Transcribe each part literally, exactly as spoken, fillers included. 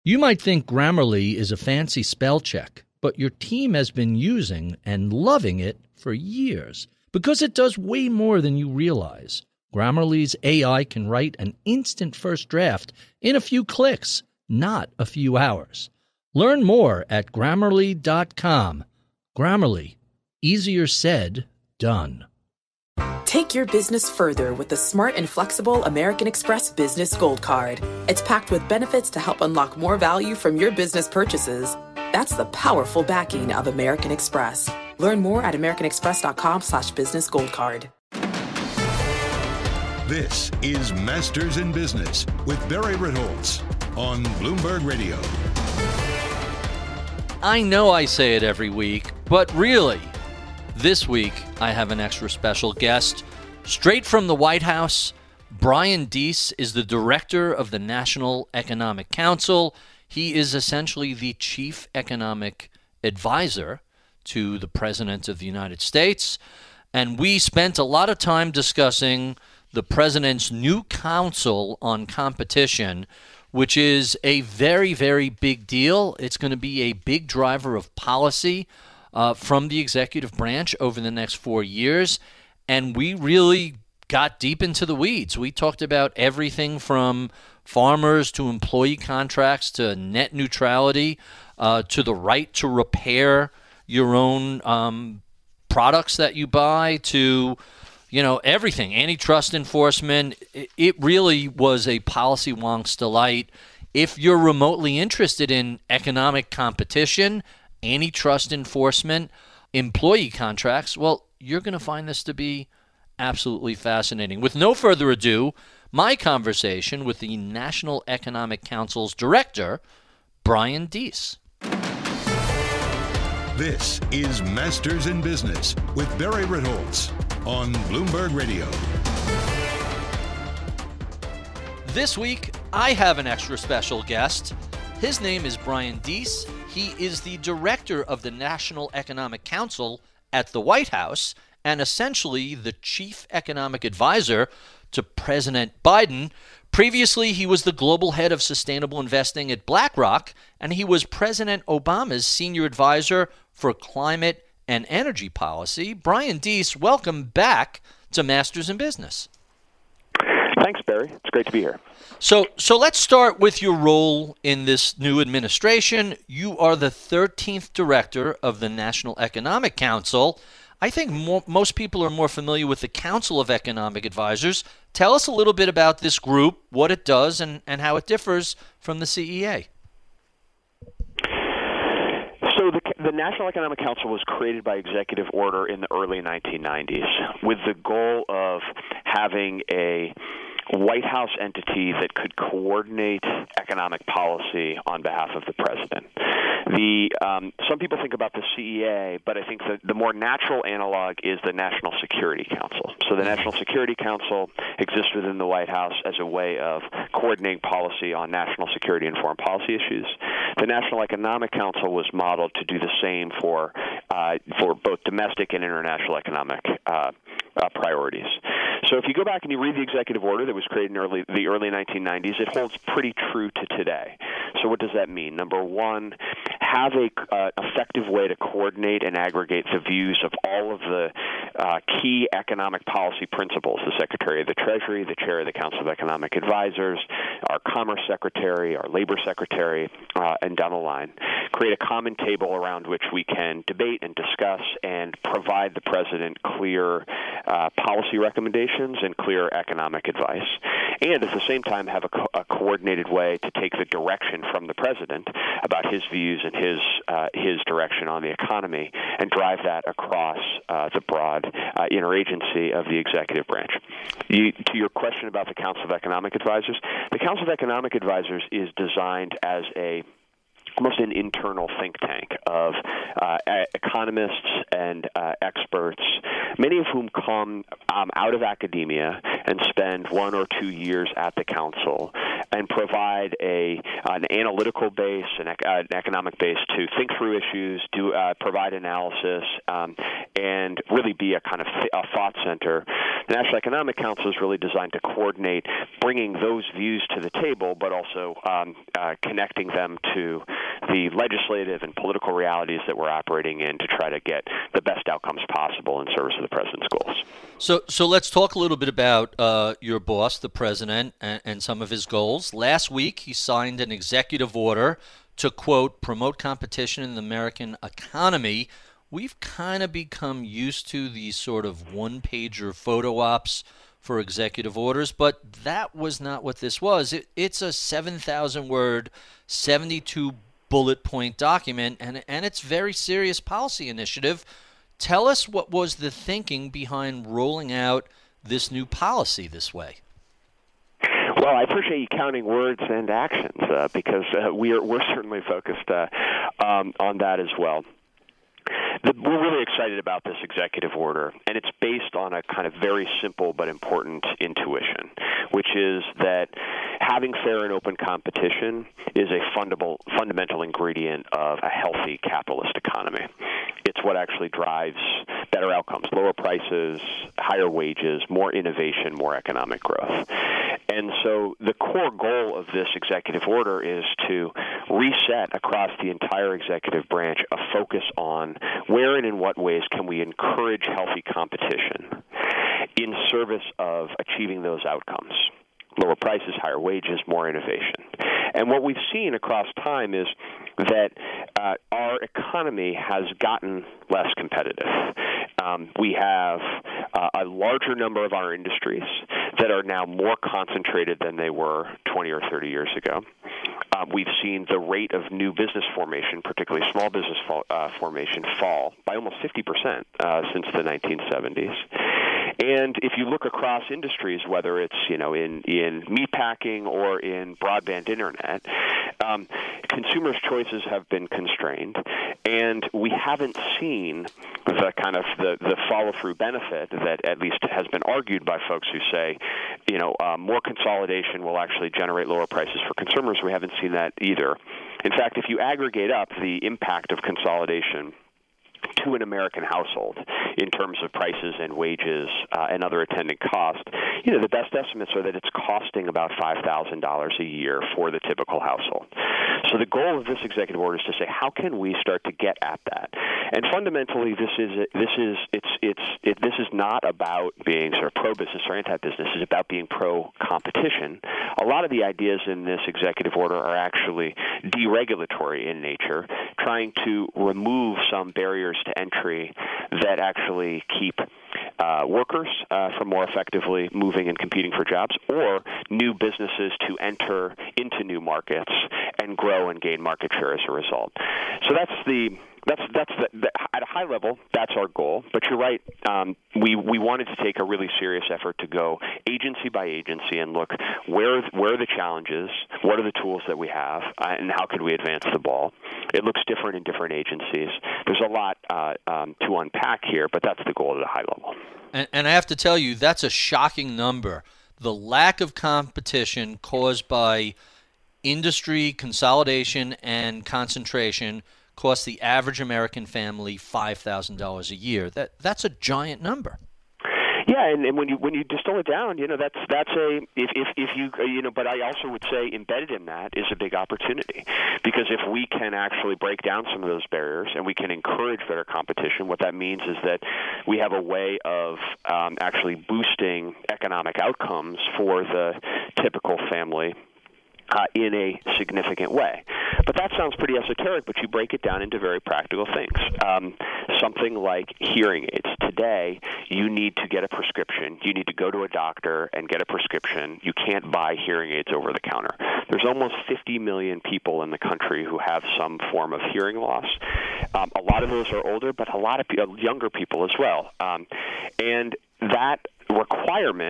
You might think Grammarly is a fancy spell check, but your team has been using and loving it for years because it does way more than you realize. Grammarly's A I can write an instant first draft in a few clicks, not a few hours. Learn more at Grammarly dot com. Grammarly. Easier said, done. Take your business further with the smart and flexible American Express Business Gold Card. It's packed with benefits to help unlock more value from your business purchases. That's the powerful backing of American Express. Learn more at americanexpress.com slash business gold card. This is Masters in Business with Barry Ritholtz on Bloomberg Radio. I know I say it every week, but really, this week I have an extra special guest. Straight from the White House, Brian Deese is the director of the National Economic Council. He is essentially the chief economic advisor to the President of the United States. And we spent a lot of time discussing the President's new Council on Competition, which is a very, very big deal. It's going to be a big driver of policy uh, from the executive branch over the next four years. And we really got deep into the weeds. We talked about everything from farmers to employee contracts to net neutrality uh, to the right to repair your own um, products that you buy to, you know, everything, antitrust enforcement. It really was a policy wonk's delight. If you're remotely interested in economic competition, antitrust enforcement, employee contracts, well, you're going to find this to be absolutely fascinating. With no further ado, my conversation with the National Economic Council's director, Brian Deese. This is Masters in Business with Barry Ritholtz on Bloomberg Radio. This week, I have an extra special guest. His name is Brian Deese. He is the director of the National Economic Council at the White House and essentially the chief economic advisor to President Biden. Previously, he was the global head of sustainable investing at BlackRock, and he was President Obama's senior advisor for climate and energy policy. Brian Deese, welcome back to Masters in Business. Thanks, Barry. It's great to be here. So, so let's start with your role in this new administration. You are the thirteenth director of the National Economic Council. I think more, most people are more familiar with the Council of Economic Advisors. Tell us a little bit about this group, what it does, and, and how it differs from the C E A. So the, the National Economic Council was created by executive order in the early nineteen nineties with the goal of having a White House entity that could coordinate economic policy on behalf of the president. The um, some people think about the C E A, but I think that the more natural analog is the National Security Council. So the National Security Council exists within the White House as a way of coordinating policy on national security and foreign policy issues. The National Economic Council was modeled to do the same for uh, for both domestic and international economic uh, uh, priorities. So if you go back and you read the executive order that was created in early, the early nineteen nineties, it holds pretty true to today. So what does that mean? Number one, have a uh, effective way to coordinate and aggregate the views of all of the uh, key economic policy principles, the Secretary of the Treasury, the Chair of the Council of Economic Advisors, our Commerce Secretary, our Labor Secretary, uh, and down the line. Create a common table around which we can debate and discuss and provide the President clear uh, policy recommendations and clear economic advice. And at the same time, have a, co- a coordinated way to take the direction from the President about his views and his uh, his direction on the economy and drive that across uh, the broad uh, interagency of the executive branch. You, to your question about the Council of Economic Advisors, the Council of Economic Advisors is designed as a almost an internal think tank of uh, economists and uh, experts, many of whom come um, out of academia and spend one or two years at the council and provide a an analytical base, an, ec- uh, an economic base to think through issues, do uh, provide analysis, um, and really be a kind of th- a thought center. The National Economic Council is really designed to coordinate bringing those views to the table, but also um, uh, connecting them to the legislative and political realities that we're operating in to try to get the best outcomes possible in service of the president's goals. So, so let's talk a little bit about uh, your boss, the president, and, and some of his goals. Last week, he signed an executive order to, quote, promote competition in the American economy. We've kind of become used to these sort of one-pager photo ops for executive orders, but that was not what this was. It, it's a seven thousand word, seventy-two bullet point document, and and it's very serious policy initiative. Tell us what was the thinking behind rolling out this new policy this way. Well, I appreciate you counting words and actions uh, because uh, we're we're certainly focused uh, um, on that as well. The, we're really excited about this executive order, and it's based on a kind of very simple but important intuition, which is that having fair and open competition is a fundamental fundamental ingredient of a healthy capitalist economy. It's what actually drives better outcomes, lower prices, higher wages, more innovation, more economic growth. And so the core goal of this executive order is to reset across the entire executive branch a focus on where and in what ways can we encourage healthy competition in service of achieving those outcomes. Lower prices, higher wages, more innovation. And what we've seen across time is that uh, our economy has gotten less competitive. Um, we have uh, a larger number of our industries that are now more concentrated than they were twenty or thirty years ago. Um, we've seen the rate of new business formation, particularly small business fo- uh, formation, fall by almost fifty percent uh, since the nineteen seventies. And if you look across industries, whether it's you know in, in meatpacking or in broadband internet, um, consumers' choices have been constrained, and we haven't seen the kind of the, the follow-through benefit that at least has been argued by folks who say, you know, uh, more consolidation will actually generate lower prices for consumers. We haven't seen that either. In fact, if you aggregate up the impact of consolidation to an American household in terms of prices and wages uh, and other attendant costs, you know, the best estimates are that it's costing about five thousand dollars a year for the typical household. So the goal of this executive order is to say, how can we start to get at that? And fundamentally, this is this is it's it's it, this is not about being sort of pro-business or anti-business. It's about being pro-competition. A lot of the ideas in this executive order are actually deregulatory in nature, trying to remove some barriers to entry that actually keep uh, workers uh, from more effectively moving and competing for jobs, or new businesses to enter into new markets and grow and gain market share as a result. So that's the That's that's the, the, at a high level. That's our goal. But you're right. Um, we we wanted to take a really serious effort to go agency by agency and look where where are the challenges, what are the tools that we have, uh, and how could we advance the ball. It looks different in different agencies. There's a lot uh, um, to unpack here, but that's the goal at a high level. And, and I have to tell you, that's a shocking number. The lack of competition caused by industry consolidation and concentration costs the average American family five thousand dollars a year. That that's a giant number. Yeah, and, and when you when you distill it down, you know that's that's a if if if you you know, but I also would say embedded in that is a big opportunity, because if we can actually break down some of those barriers and we can encourage better competition, what that means is that we have a way of um, actually boosting economic outcomes for the typical family Uh, in a significant way. But that sounds pretty esoteric, but you break it down into very practical things. Um, something like hearing aids. Today, you need to get a prescription. You need to go to a doctor and get a prescription. You can't buy hearing aids over the counter. There's almost fifty million people in the country who have some form of hearing loss. Um, a lot of those are older, but a lot of pe- younger people as well. Um, and that requirement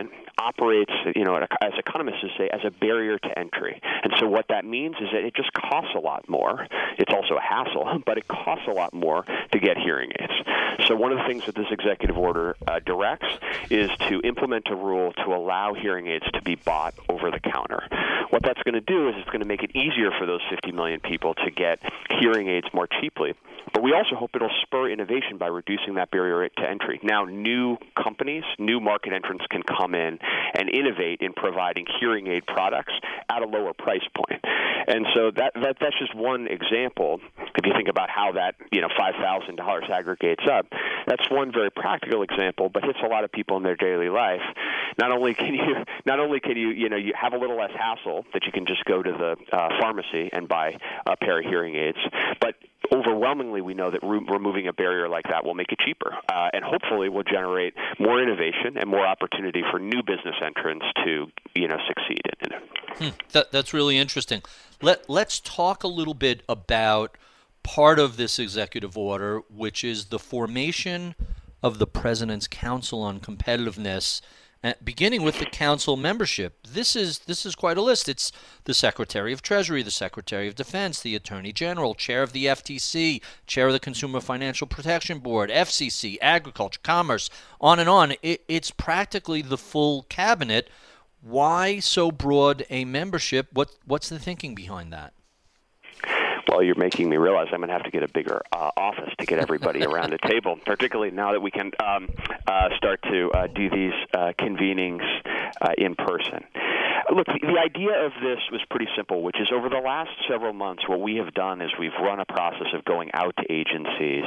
operates, you know, as economists say, as a barrier to entry. And so what that means is that it just costs a lot more. It's also a hassle, but it costs a lot more to get hearing aids. So one of the things that this executive order uh, directs is to implement a rule to allow hearing aids to be bought over the counter. What that's going to do is it's going to make it easier for those fifty million people to get hearing aids more cheaply. But we also hope it'll spur innovation by reducing that barrier to entry. Now, new companies, new market entrants can come in and innovate in providing hearing aid products at a lower price point. And so that, that that's just one example. If you think about how that, you know, five thousand dollars aggregates up, that's one very practical example, but hits a lot of people in their daily life. Not only can you, not only can you, you know, you have a little less hassle that you can just go to the uh, pharmacy and buy a pair of hearing aids, but overwhelmingly, we know that re- removing a barrier like that will make it cheaper, uh, and hopefully will generate more innovation and more opportunity for new business entrants to, you know, succeed in it. Hmm. That, that's really interesting. Let Let's talk a little bit about part of this executive order, which is the formation of the President's Council on Competitiveness. Uh, beginning with the council membership, this is this is quite a list. It's the Secretary of Treasury, the Secretary of Defense, the Attorney General, Chair of the F T C, Chair of the Consumer Financial Protection Board, F C C, Agriculture, Commerce, on and on. It, it's practically the full cabinet. Why so broad a membership? What what's the thinking behind that? Well, you're making me realize I'm going to have to get a bigger uh, office to get everybody around the table, particularly now that we can um, uh, start to uh, do these uh, convenings uh, in person. Look, the, the idea of this was pretty simple, which is over the last several months, what we have done is we've run a process of going out to agencies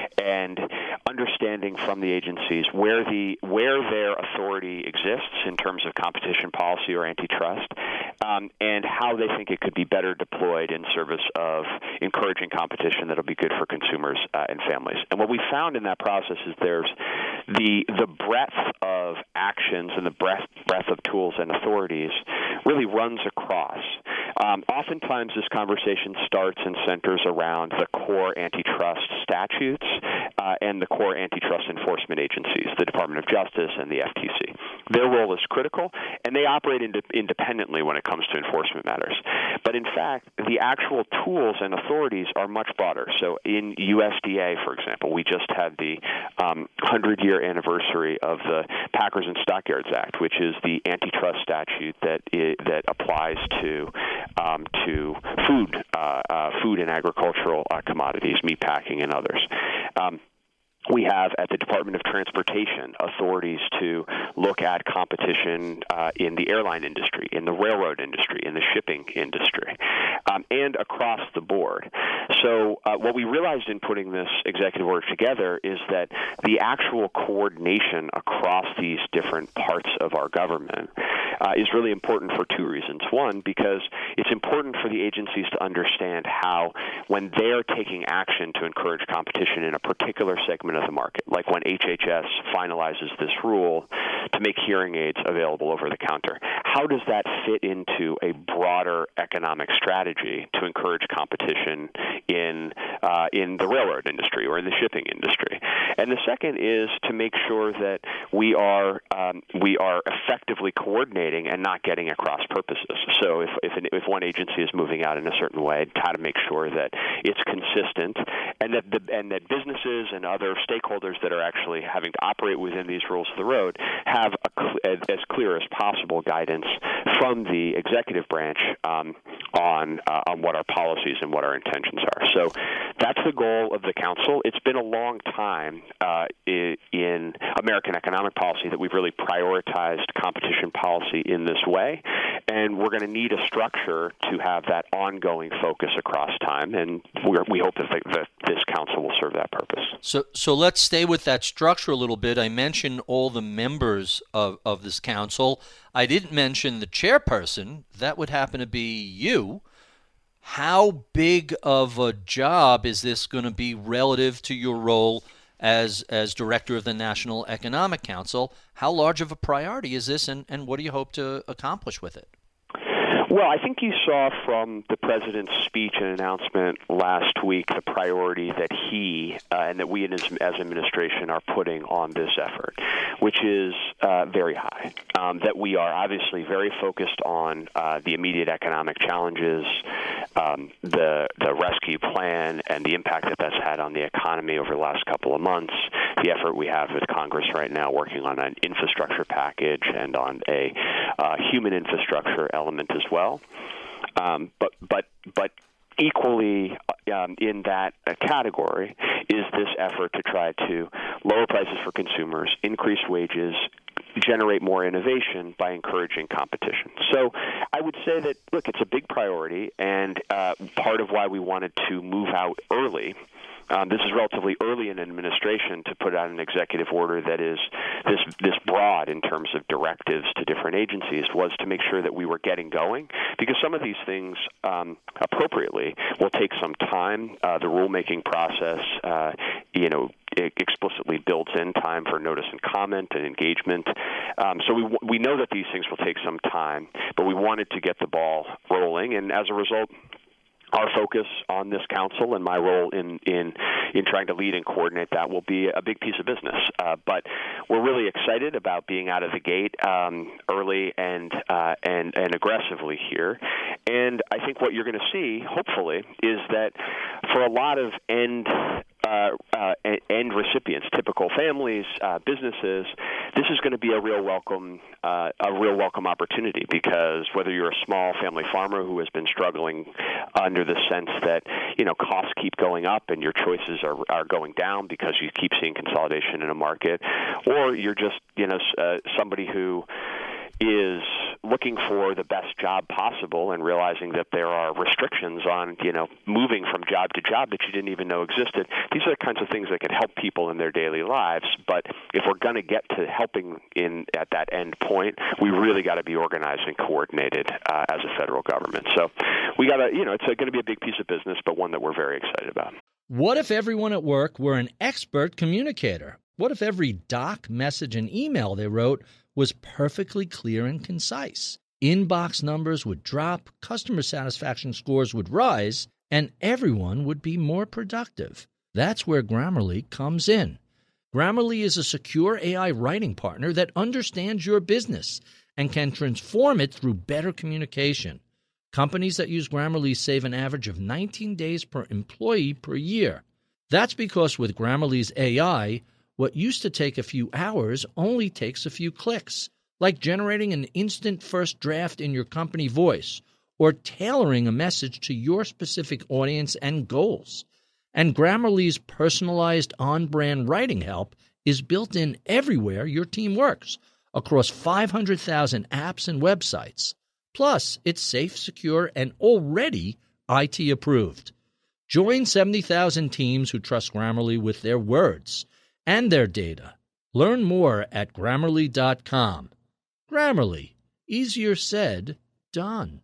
and understanding from the agencies where the where their authority exists in terms of competition policy or antitrust, um, and how they think it could be better deployed in service of encouraging competition that'll be good for consumers uh, and families. And what we found in that process is there's the the breadth of actions and the breadth breadth of tools and authorities really runs across. Um, oftentimes, this conversation starts and centers around the core antitrust statutes uh, and the core antitrust enforcement agencies, the Department of Justice and the F T C. Their role is critical, and they operate ind- independently when it comes to enforcement matters. But in fact, the actual tools and authorities are much broader. So in U S D A, for example, we just had the um, hundred-year anniversary of the Packers and Stockyards Act, which is the antitrust statute that is, that applies to um, to food, uh, uh, food and agricultural uh, commodities, meatpacking and others. Um, We have at the Department of Transportation authorities to look at competition uh, in the airline industry, in the railroad industry, in the shipping industry, um, and across the board. So uh, what we realized in putting this executive order together is that the actual coordination across these different parts of our government uh, is really important for two reasons. One, because it's important for the agencies to understand how, when they're taking action to encourage competition in a particular segment of the market, like when H H S finalizes this rule to make hearing aids available over the counter, how does that fit into a broader economic strategy to encourage competition in uh, in the railroad industry or in the shipping industry? And the second is to make sure that we are um, we are effectively coordinating and not getting at cross purposes. So if if, an, if one agency is moving out in a certain way, how to make sure that it's consistent and that the, and that businesses and other stakeholders that are actually having to operate within these rules of the road have a, as clear as possible guidance from the executive branch um, on uh, on what our policies and what our intentions are. So that's the goal of the council. It's been a long time uh, in American economic policy that we've really prioritized competition policy in this way, and we're going to need a structure to have that ongoing focus across time, and we're, we hope that, the, that this council will serve that purpose. So, so let's stay with that structure a little bit. I mentioned all the members of, of this council. I didn't mention the chairperson. That would happen to be you. How big of a job is this going to be relative to your role as as director of the National Economic Council? How large of a priority is this, and, and what do you hope to accomplish with it? Well, I think you saw from the president's speech and announcement last week the priority that he uh, and that we as, as administration are putting on this effort, which is uh, very high. Um, that we are obviously very focused on uh, the immediate economic challenges, um, the the rescue plan, and the impact that that's had on the economy over the last couple of months. The effort we have with Congress right now working on an infrastructure package and on a uh, human infrastructure element as well. Um, but but but equally um, in that uh, category is this effort to try to lower prices for consumers, increase wages, generate more innovation by encouraging competition. So I would say that, look, it's a big priority, and uh, part of why we wanted to move out early. Um, this is relatively early in administration to put out an executive order that is this this broad in terms of directives to different agencies, was to make sure that we were getting going, because some of these things um, appropriately will take some time. Uh, the rulemaking process, uh, you know, it explicitly builds in time for notice and comment and engagement. Um, so we we know that these things will take some time, but we wanted to get the ball rolling, and as a result, our focus on this council and my role in, in in trying to lead and coordinate that will be a big piece of business. Uh, but we're really excited about being out of the gate um, early and uh, and and aggressively here. And I think what you're going to see, hopefully, is that for a lot of end uh, uh, end recipients, typical families, uh, businesses, this is going to be a real welcome uh, a real welcome opportunity, because whether you're a small family farmer who has been struggling under the sense that, you know, costs keep going up and your choices are are going down because you keep seeing consolidation in a market, or you're just, you know, uh, somebody who is looking for the best job possible and realizing that there are restrictions on, you know, moving from job to job that you didn't even know existed. These are the kinds of things that can help people in their daily lives. But if we're going to get to helping in at that end point, we really got to be organized and coordinated uh, as a federal government. So we got to, you know, it's going to be a big piece of business, but one that we're very excited about. What if everyone at work were an expert communicator? What if every doc, message, and email they wrote was perfectly clear and concise? Inbox numbers would drop, customer satisfaction scores would rise, and everyone would be more productive. That's where Grammarly comes in. Grammarly is a secure A I writing partner that understands your business and can transform it through better communication. Companies that use Grammarly save an average of nineteen days per employee per year. That's because with Grammarly's A I, what used to take a few hours only takes a few clicks, like generating an instant first draft in your company voice or tailoring a message to your specific audience and goals. And Grammarly's personalized on-brand writing help is built in everywhere your team works, across five hundred thousand apps and websites. Plus, it's safe, secure, and already I T approved. Join seventy thousand teams who trust Grammarly with their words and their data. Learn more at Grammarly dot com. Grammarly. Easier said, done.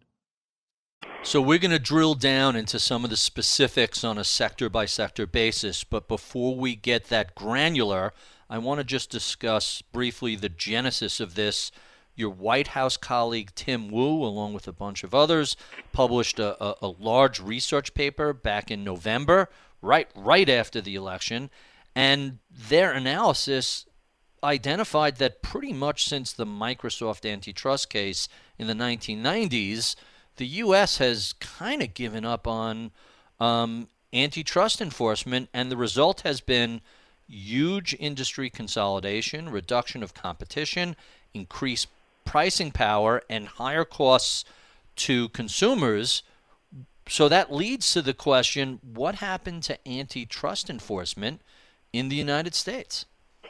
So we're going to drill down into some of the specifics on a sector-by-sector basis, but before we get that granular, I want to just discuss briefly the genesis of this. Your White House colleague Tim Wu, along with a bunch of others, published a, a, a large research paper back in November, right, right after the election, and their analysis identified that pretty much since the Microsoft antitrust case in the nineteen nineties, the U S has kind of given up on um, antitrust enforcement, and the result has been huge industry consolidation, reduction of competition, increased pricing power, and higher costs to consumers. So that leads to the question, what happened to antitrust enforcement in the United States?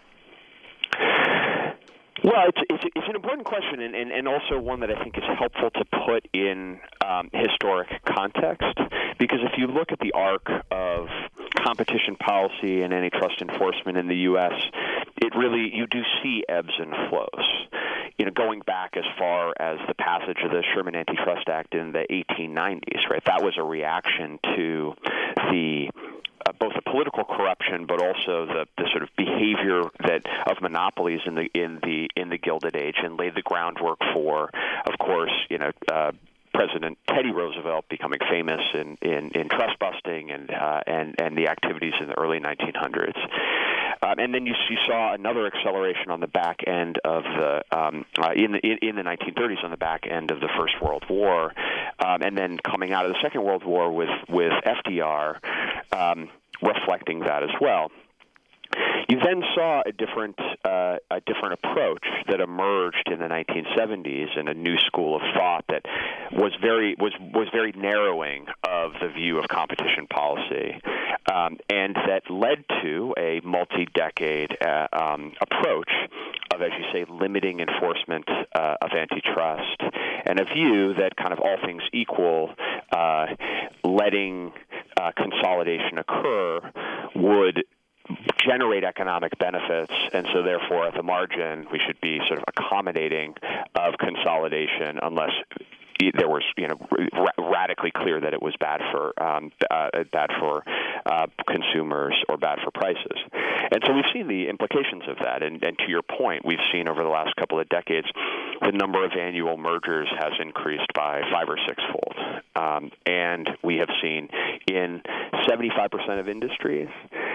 Well, it's, it's, it's an important question, and, and, and also one that I think is helpful to put in um, historic context, because if you look at the arc of competition policy and antitrust enforcement in the U S, it really, you do see ebbs and flows. You know, going back as far as the passage of the Sherman Antitrust Act in the eighteen nineties, right? That was a reaction to the Uh, both the political corruption, but also the, the sort of behavior that of monopolies in the in the in the Gilded Age, and laid the groundwork for, of course, you know, uh, President Teddy Roosevelt becoming famous in, in, in trust busting and, uh, and, and the activities in the early nineteen hundreds. Um, and then you, you saw another acceleration on the back end of the um, uh, in the in, in the nineteen thirties on the back end of the First World War, um, and then coming out of the Second World War with with F D R um, reflecting that as well. You then saw a different uh, a different approach that emerged in the nineteen seventies, and a new school of thought that was very was was very narrowing of the view of competition policy, um, and that led to a multi-decade uh, um, approach of, as you say, limiting enforcement uh, of antitrust, and a view that, kind of all things equal, uh, letting uh, consolidation occur would generate economic benefits, and so therefore at the margin we should be sort of accommodating of consolidation unless there was, you know, ra- radically clear that it was bad for um, uh, bad for uh, consumers or bad for prices. And so we've seen the implications of that. And, and to your point, we've seen over the last couple of decades the number of annual mergers has increased by five or sixfold. Um, and we have seen in seventy-five percent of industries,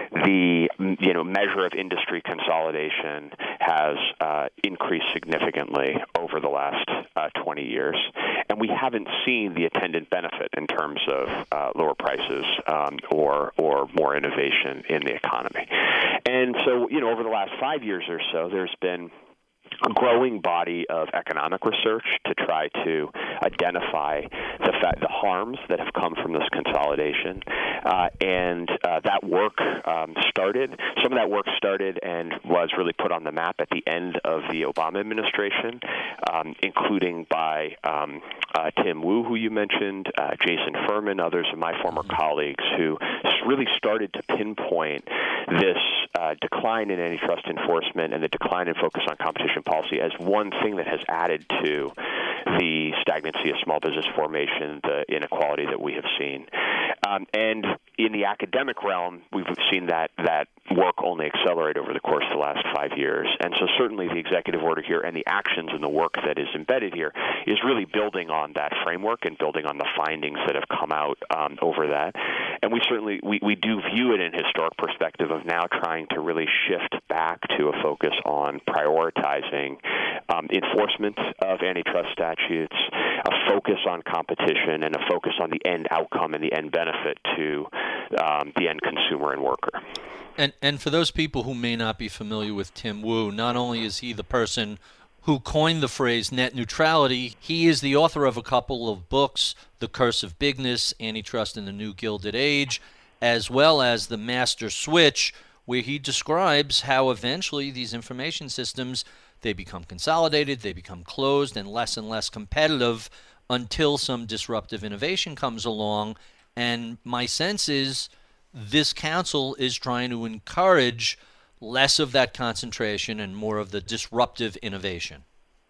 the you know measure of industry consolidation has uh, increased significantly over the last uh, twenty years, and we haven't seen the attendant benefit in terms of uh, lower prices um, or or more innovation in the economy. And so, you know, over the last five years or so, there's been a growing body of economic research to try to identify the fact, the harms that have come from this consolidation, uh, and uh, that work um, started. Some of that work started and was really put on the map at the end of the Obama administration, um, including by um, uh, Tim Wu, who you mentioned, uh, Jason Furman, others of my former colleagues, who really started to pinpoint this uh, decline in antitrust enforcement and the decline in focus on competition policy as one thing that has added to the stagnancy of small business formation, the inequality that we have seen. Um, and in the academic realm, we've seen that that work only accelerate over the course of the last five years. And so certainly the executive order here and the actions and the work that is embedded here is really building on that framework and building on the findings that have come out um, over that. And we certainly, we, we do view it in historic perspective of now trying to really shift back to a focus on prioritizing um, enforcement of antitrust statutes, a focus on competition, and a focus on the end outcome and the end benefit to um, the end consumer and worker. And and for those people who may not be familiar with Tim Wu, not only is he the person who coined the phrase net neutrality, he is the author of a couple of books, The Curse of Bigness, Antitrust in the New Gilded Age, as well as The Master Switch, where he describes how eventually these information systems, they become consolidated, they become closed and less and less competitive until some disruptive innovation comes along. And my sense is this council is trying to encourage less of that concentration and more of the disruptive innovation.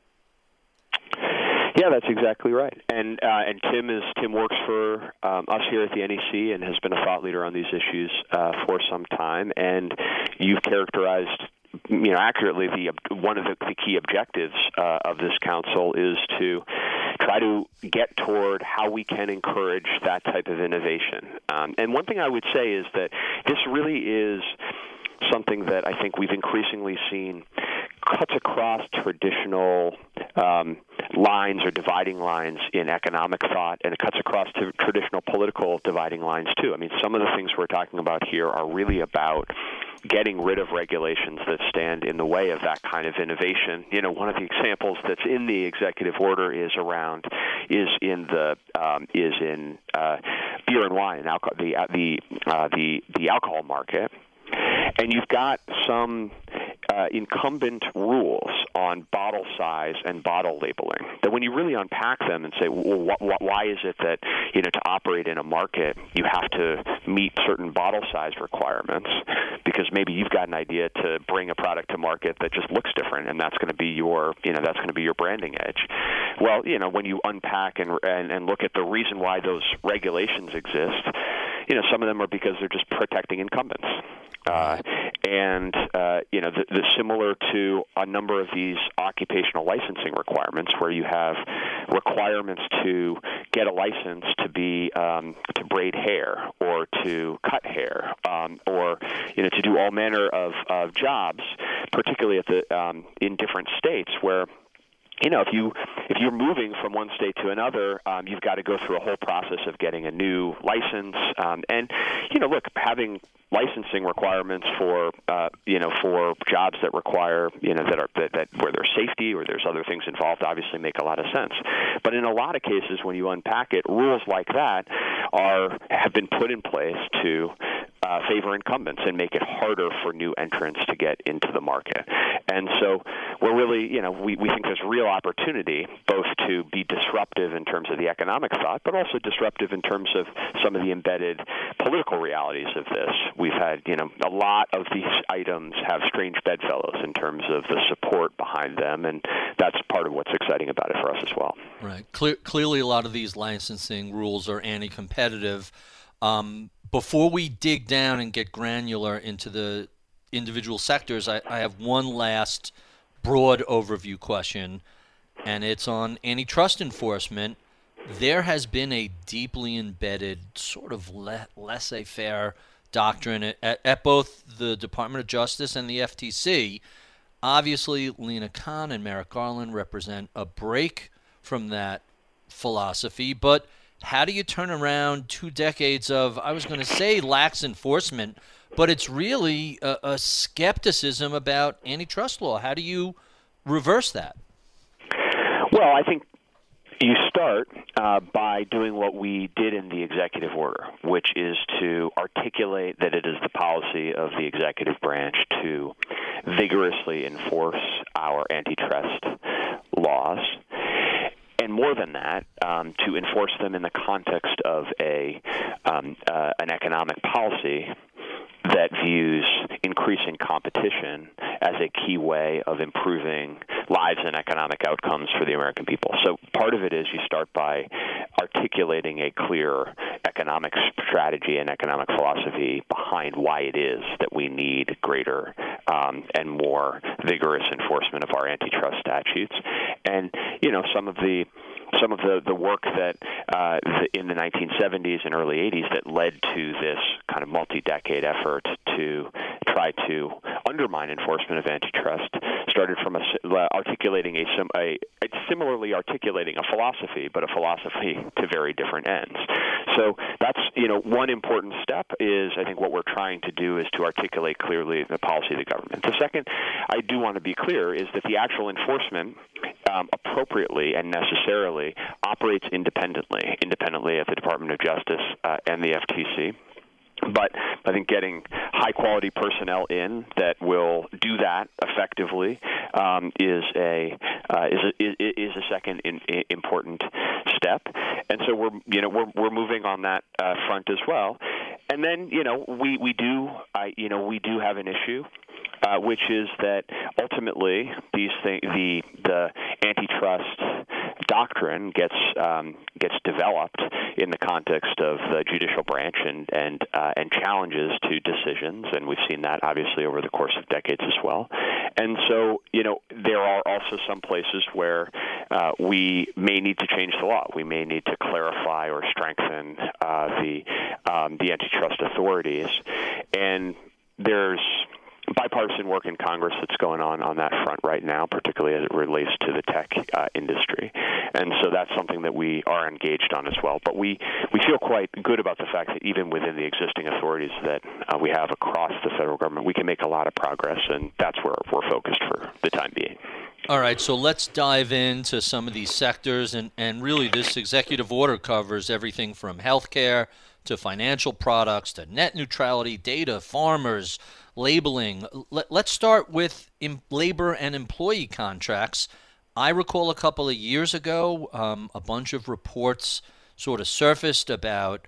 Yeah, that's exactly right. And uh, and Tim is Tim works for um, us here at the N E C and has been a thought leader on these issues uh, for some time. And you've characterized, you know, accurately the one of the, the key objectives uh, of this council is to try to get toward how we can encourage that type of innovation. Um, and one thing I would say is that this really is something that I think we've increasingly seen cuts across traditional um, lines or dividing lines in economic thought, and it cuts across to traditional political dividing lines too. I mean, some of the things we're talking about here are really about getting rid of regulations that stand in the way of that kind of innovation. You know, one of the examples that's in the executive order is around is in the um, is in uh, beer and wine, alcohol, the uh, the uh, the the alcohol market. And you've got some uh, incumbent rules on bottle size and bottle labeling that when you really unpack them and say, well, wh- wh- why is it that, you know, to operate in a market you have to meet certain bottle size requirements because maybe you've got an idea to bring a product to market that just looks different, and that's going to be your, you know, that's going to be your branding edge. Well, you know, when you unpack and, and and look at the reason why those regulations exist, you know, some of them are because they're just protecting incumbents. Uh, and, uh, you know, the, the similar to a number of these occupational licensing requirements where you have requirements to get a license to be um, to braid hair or to cut hair um, or you know to do all manner of, of jobs, particularly at the um, in different states where. You know, if you if you're moving from one state to another, um, you've got to go through a whole process of getting a new license. Um, and you know, look, having licensing requirements for uh, you know for jobs that require you know that are that, that where there's safety or there's other things involved obviously make a lot of sense. But in a lot of cases, when you unpack it, rules like that are have been put in place to uh, favor incumbents and make it harder for new entrants to get into the market. And so we're really, you know, we, we think there's real opportunity both to be disruptive in terms of the economic thought, but also disruptive in terms of some of the embedded political realities of this. We've had, you know, a lot of these items have strange bedfellows in terms of the support behind them, and that's part of what's exciting about it for us as well. Right. Cle- clearly, a lot of these licensing rules are anti-competitive. Um, before we dig down and get granular into the individual sectors, I, I have one last broad overview question, and it's on antitrust enforcement. There has been a deeply embedded sort of le- laissez-faire doctrine at, at both the Department of Justice and the F T C. Obviously, Lina Khan and Merrick Garland represent a break from that philosophy, but how do you turn around two decades of, I was going to say lax enforcement, but it's really a, a skepticism about antitrust law? How do you reverse that? Well, I think you start uh, by doing what we did in the executive order, which is to articulate that it is the policy of the executive branch to vigorously enforce our antitrust laws. And more than that, um, to enforce them in the context of a um, uh, an economic policy that views increasing competition as a key way of improving lives and economic outcomes for the American people. So part of it is you start by articulating a clear economic strategy and economic philosophy behind why it is that we need greater um, and more vigorous enforcement of our antitrust statutes. And, you know, some of the some of the, the work that uh, the, in the nineteen seventies and early eighties that led to this kind of multi-decade effort to try to undermine enforcement of antitrust started from a, uh, articulating a, a, a similarly articulating a philosophy, but a philosophy to very different ends. So that's, you know, one important step is I think what we're trying to do is to articulate clearly the policy of the government. The second, I do want to be clear, is that the actual enforcement um, appropriately and necessarily operates independently, independently at the Department of Justice uh, and the F T C. But I think getting high-quality personnel in that will do that effectively um, is a uh, is a, is a second in, in important step, and so we're you know we're we're moving on that uh, front as well. And then you know we we do I you know we do have an issue. Uh, which is that ultimately these thing, the the antitrust doctrine gets um, gets developed in the context of the judicial branch and and uh, and challenges to decisions, and we've seen that obviously over the course of decades as well. And so, you know, there are also some places where uh, we may need to change the law. We may need to clarify or strengthen uh, the um, the antitrust authorities, and there's bipartisan work in Congress that's going on on that front right now, particularly as it relates to the tech uh, industry. And so that's something that we are engaged on as well. But we, we feel quite good about the fact that even within the existing authorities that uh, we have across the federal government, we can make a lot of progress, and that's where we're focused for the time being. All right, so let's dive into some of these sectors, and, and really this executive order covers everything from healthcare to financial products to net neutrality, data, farmers, labeling. Let, let's start with em- labor and employee contracts. I recall a couple of years ago, um, a bunch of reports sort of surfaced about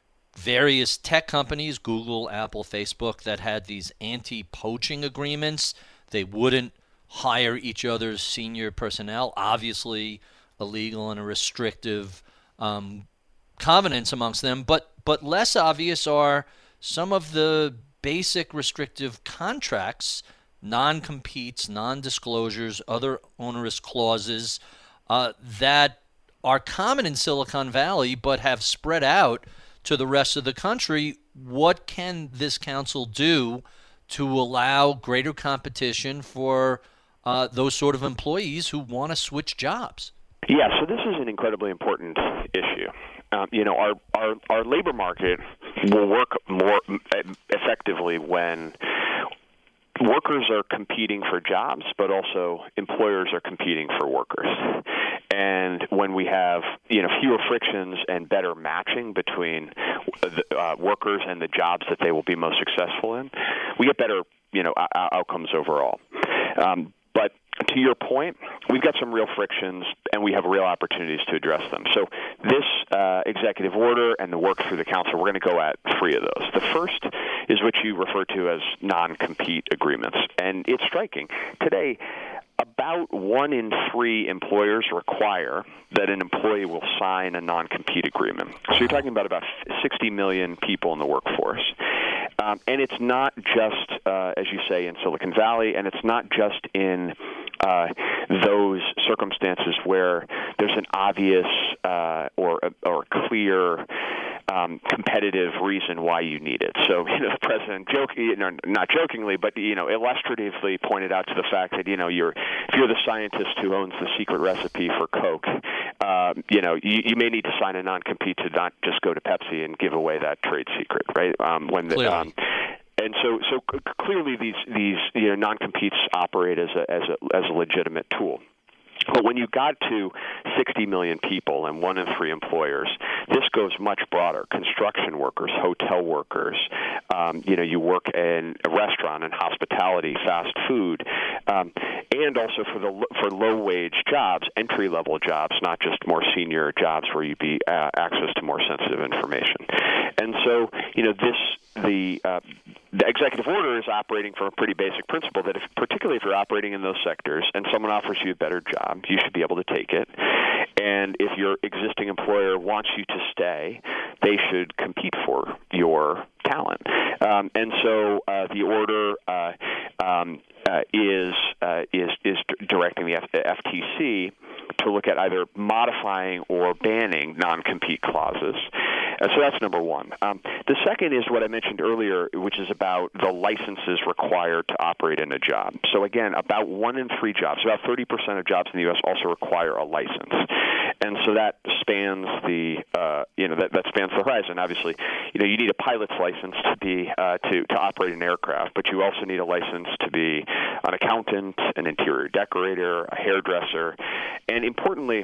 various tech companies, Google, Apple, Facebook, that had these anti-poaching agreements. They wouldn't hire each other's senior personnel, obviously illegal and a restrictive um, covenants amongst them, but but less obvious are some of the basic restrictive contracts, non-competes, non-disclosures, other onerous clauses uh, that are common in Silicon Valley but have spread out to the rest of the country. What can this council do to allow greater competition for uh, those sort of employees who want to switch jobs? Yeah, so this is an incredibly important issue. Um, you know, our, our our labor market will work more effectively when workers are competing for jobs, but also employers are competing for workers. And when we have, you know, fewer frictions and better matching between the, uh, workers and the jobs that they will be most successful in, we get better, you know, o- outcomes overall. Um, but to your point, we've got some real frictions, and we have real opportunities to address them. So this uh, executive order and the work through the council, we're going to go at three of those. The first is what you refer to as non-compete agreements, and it's striking. Today, about one in three employers require that an employee will sign a non-compete agreement. So you're talking about about sixty million people in the workforce. Um, and it's not just, uh, as you say, in Silicon Valley, and it's not just in uh, those circumstances where there's an obvious uh, or or clear um, competitive reason why you need it. So, you know, the president, joke, you know, not jokingly, but you know, illustratively pointed out to the fact that you know, you're if you're the scientist who owns the secret recipe for Coke, uh, you know, you, you may need to sign a non-compete to not just go to Pepsi and give away that trade secret, right? Um, when the, um, and so, so c- clearly, these these you know non-competes operate as a as a as a legitimate tool. But when you got to sixty million people and one in three employers, this goes much broader. Construction workers, hotel workers, um, you know, you work in a restaurant and hospitality, fast food, um, and also for the for low-wage jobs, entry-level jobs, not just more senior jobs where you'd be uh, access to more sensitive information. And so, you know, this the uh, the executive order is operating from a pretty basic principle that if, particularly if you're operating in those sectors and someone offers you a better job, you should be able to take it. And if your existing employer wants you to stay, they should compete for your talent. Um, and so uh, the order uh, um, uh, is uh, is is directing the F- F T C to look at either modifying or banning non-compete clauses. Uh, so that's number one. Um, the second is what I mentioned earlier, which is about the licenses required to operate in a job. So again, about one in three jobs, about thirty percent of jobs in the U S also require a license. And so that spans the, uh, you know, that, that spans the horizon. Obviously, you know, you need a pilot's license to be uh, to to operate an aircraft, but you also need a license to be an accountant, an interior decorator, a hairdresser, and importantly,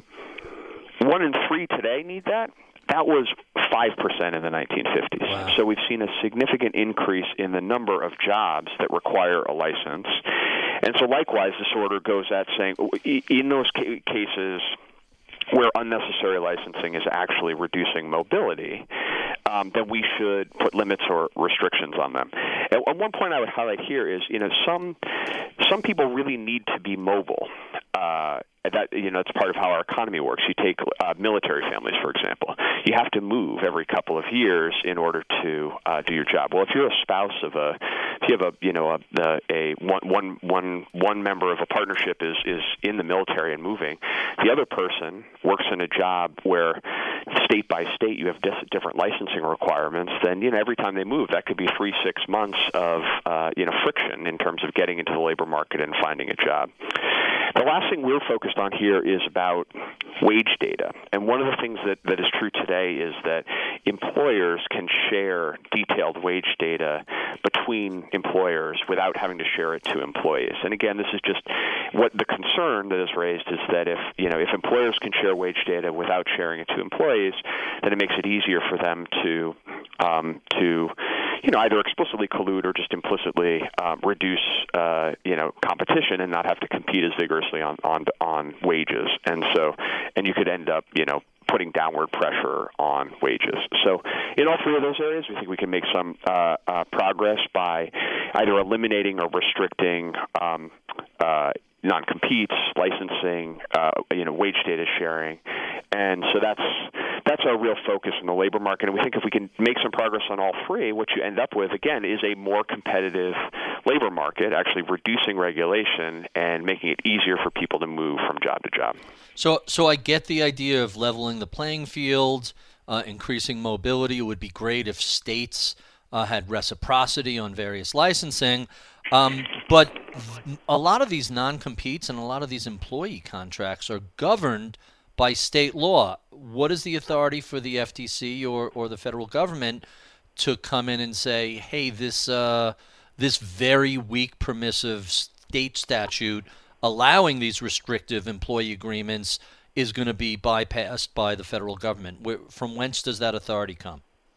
one in three today need that. That was five percent in the nineteen fifties. Wow. So we've seen a significant increase in the number of jobs that require a license. And so likewise, this order goes at saying in those ca- cases where unnecessary licensing is actually reducing mobility, um, then we should put limits or restrictions on them. And one point I would highlight here is, you know, some some people really need to be mobile. Uh, that you know, it's part of how our economy works. You take uh, military families, for example. You have to move every couple of years in order to uh, do your job. Well, if you're a spouse of a, if you have a, you know, a, a one, one, one, one member of a partnership is is in the military and moving, the other person works in a job where state by state you have dis- different licensing requirements. Then you know, every time they move, that could be three, six months of uh, you know friction in terms of getting into the labor market and finding a job. The last thing we're focused on here is about wage data. And one of the things that, that is true today is that employers can share detailed wage data between employers without having to share it to employees. And again, this is just what the concern that is raised is that if, you know, if employers can share wage data without sharing it to employees, then it makes it easier for them to um, to you know, either explicitly collude or just implicitly um, reduce, uh, you know, competition and not have to compete as vigorously on, on on wages. And so, and you could end up, you know, putting downward pressure on wages. So in all three of those areas, we think we can make some uh, uh, progress by either eliminating or restricting um, uh, non-competes, licensing, uh, you know, wage data sharing. And so that's that's our real focus in the labor market. And we think if we can make some progress on all three, what you end up with, again, is a more competitive labor market, actually reducing regulation and making it easier for people to move from job to job. So, so I get the idea of leveling the playing field, uh, increasing mobility. It would be great if states uh, had reciprocity on various licensing. Um, but a lot of these non-competes and a lot of these employee contracts are governed by state law. What is the authority for the F T C or, or the federal government to come in and say, hey, this uh, this very weak permissive state statute allowing these restrictive employee agreements is going to be bypassed by the federal government? Where, from whence does that authority come?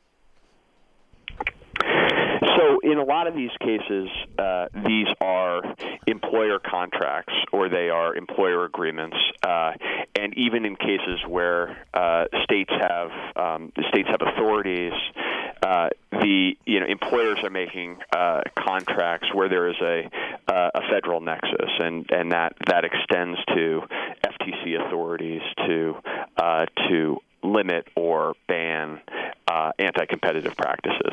So in a lot of these cases, uh, these are employer contracts or they are employer agreements, uh, and even in cases where uh, states have um, the states have authorities, uh, the you know employers are making uh, contracts where there is a uh, a federal nexus, and, and that that extends to F T C authorities to uh, to limit or ban uh, anti-competitive practices.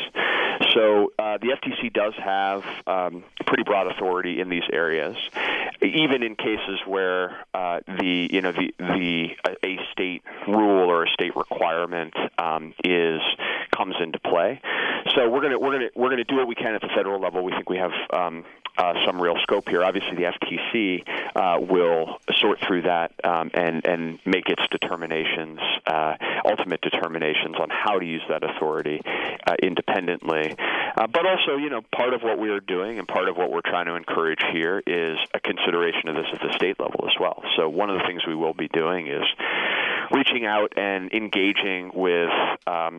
So uh, the F T C does have um, pretty broad authority in these areas, even in cases where uh, the you know the the a state rule or a state requirement um, is comes into play. So we're gonna we're gonna we're gonna do what we can at the federal level. We think we have um, uh, some real scope here. Obviously, the F T C uh, will sort through that um, and and make its determinations, uh, ultimate determinations on how to use that authority uh, independently. Uh, but also, you know, part of what we are doing and part of what we're trying to encourage here is a consideration of this at the state level as well. So one of the things we will be doing is reaching out and engaging with um,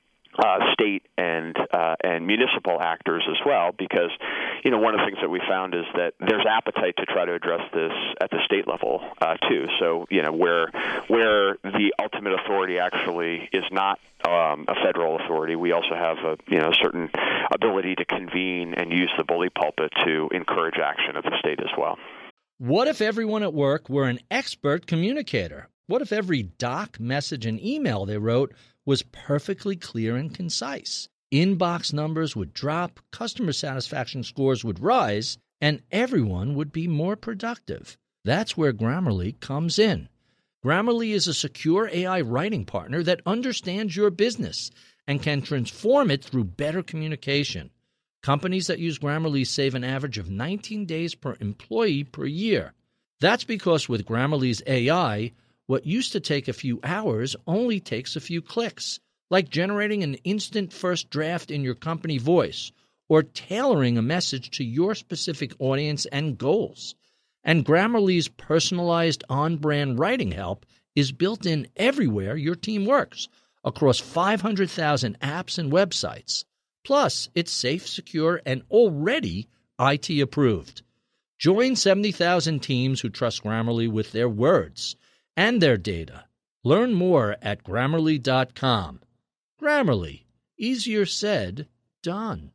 uh, state and uh, and municipal actors as well, because, you know, one of the things that we found is that there's appetite to try to address this at the state level uh, too. So, you know, where where the ultimate authority actually is not um, a federal authority, we also have a you know certain ability to convene and use the bully pulpit to encourage action at the state as well. What if everyone at work were an expert communicator? What if every doc, message, and email they wrote was perfectly clear and concise? Inbox numbers would drop, customer satisfaction scores would rise, and everyone would be more productive. That's where Grammarly comes in. Grammarly is a secure A I writing partner that understands your business and can transform it through better communication. Companies that use Grammarly save an average of nineteen days per employee per year. That's because with Grammarly's A I, what used to take a few hours only takes a few clicks, like generating an instant first draft in your company voice or tailoring a message to your specific audience and goals. And Grammarly's personalized on-brand writing help is built in everywhere your team works, across five hundred thousand apps and websites. Plus, it's safe, secure, and already I T approved. Join seventy thousand teams who trust Grammarly with their words and their data. Learn more at Grammarly dot com. Grammarly. Easier said, done.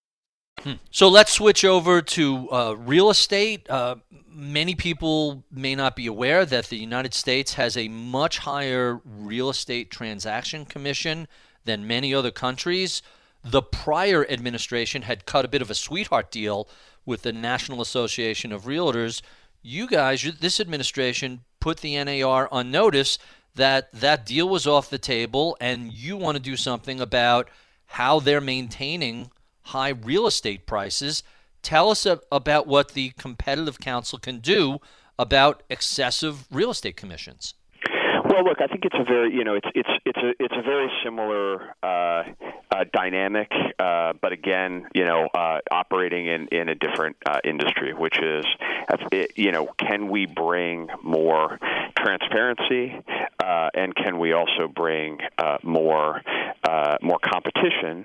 Hmm. So let's switch over to uh, real estate. Uh, many people may not be aware that the United States has a much higher real estate transaction commission than many other countries. The prior administration had cut a bit of a sweetheart deal with the National Association of Realtors. You guys, this administration, put the N A R on notice that that deal was off the table, and you want to do something about how they're maintaining high real estate prices. Tell us a, about what the Competitive Council can do about excessive real estate commissions. Well, look, I think it's a very, you know, it's it's it's a it's a very similar uh, uh, dynamic, uh, but again, you know, uh, operating in, in a different uh, industry, which is, you know, can we bring more transparency, uh, and can we also bring uh, more uh, more competition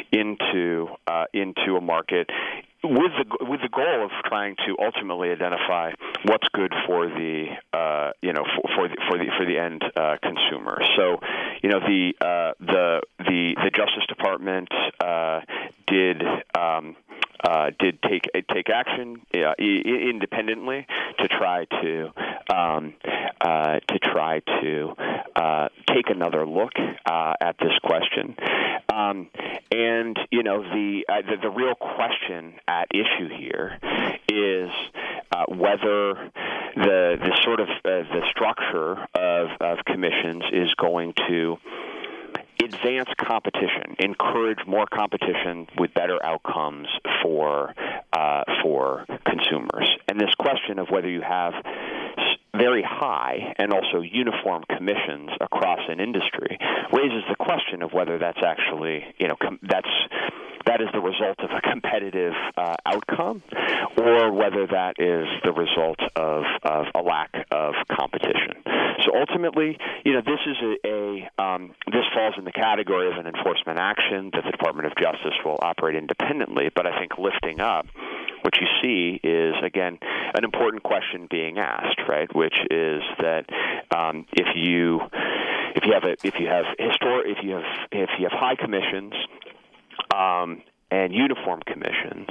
into uh, into a market with the with the goal of trying to ultimately identify what's good for the uh, you know for, for the for the for the end uh, consumer. So, you know, the uh, the the the Justice Department uh, did. Um, Uh, did take take action uh, independently to try to um, uh, to try to uh, take another look uh, at this question, um, and you know the, uh, the the real question at issue here is uh, whether the the sort of uh, the structure of, of commissions is going to advance competition, encourage more competition with better outcomes for uh, for consumers. And this question of whether you have very high and also uniform commissions across an industry raises the question of whether that's actually, you know, com- that's that is the result of a competitive uh, outcome, or whether that is the result of, of a lack of competition. So ultimately, you know, this is a, a um, this falls in the category of an enforcement action that the Department of Justice will operate independently. But I think lifting up, what you see is, again, an important question being asked, right? Which is that um, if you if you have a if you have histor- if you have if you have high commissions um, and uniform commissions,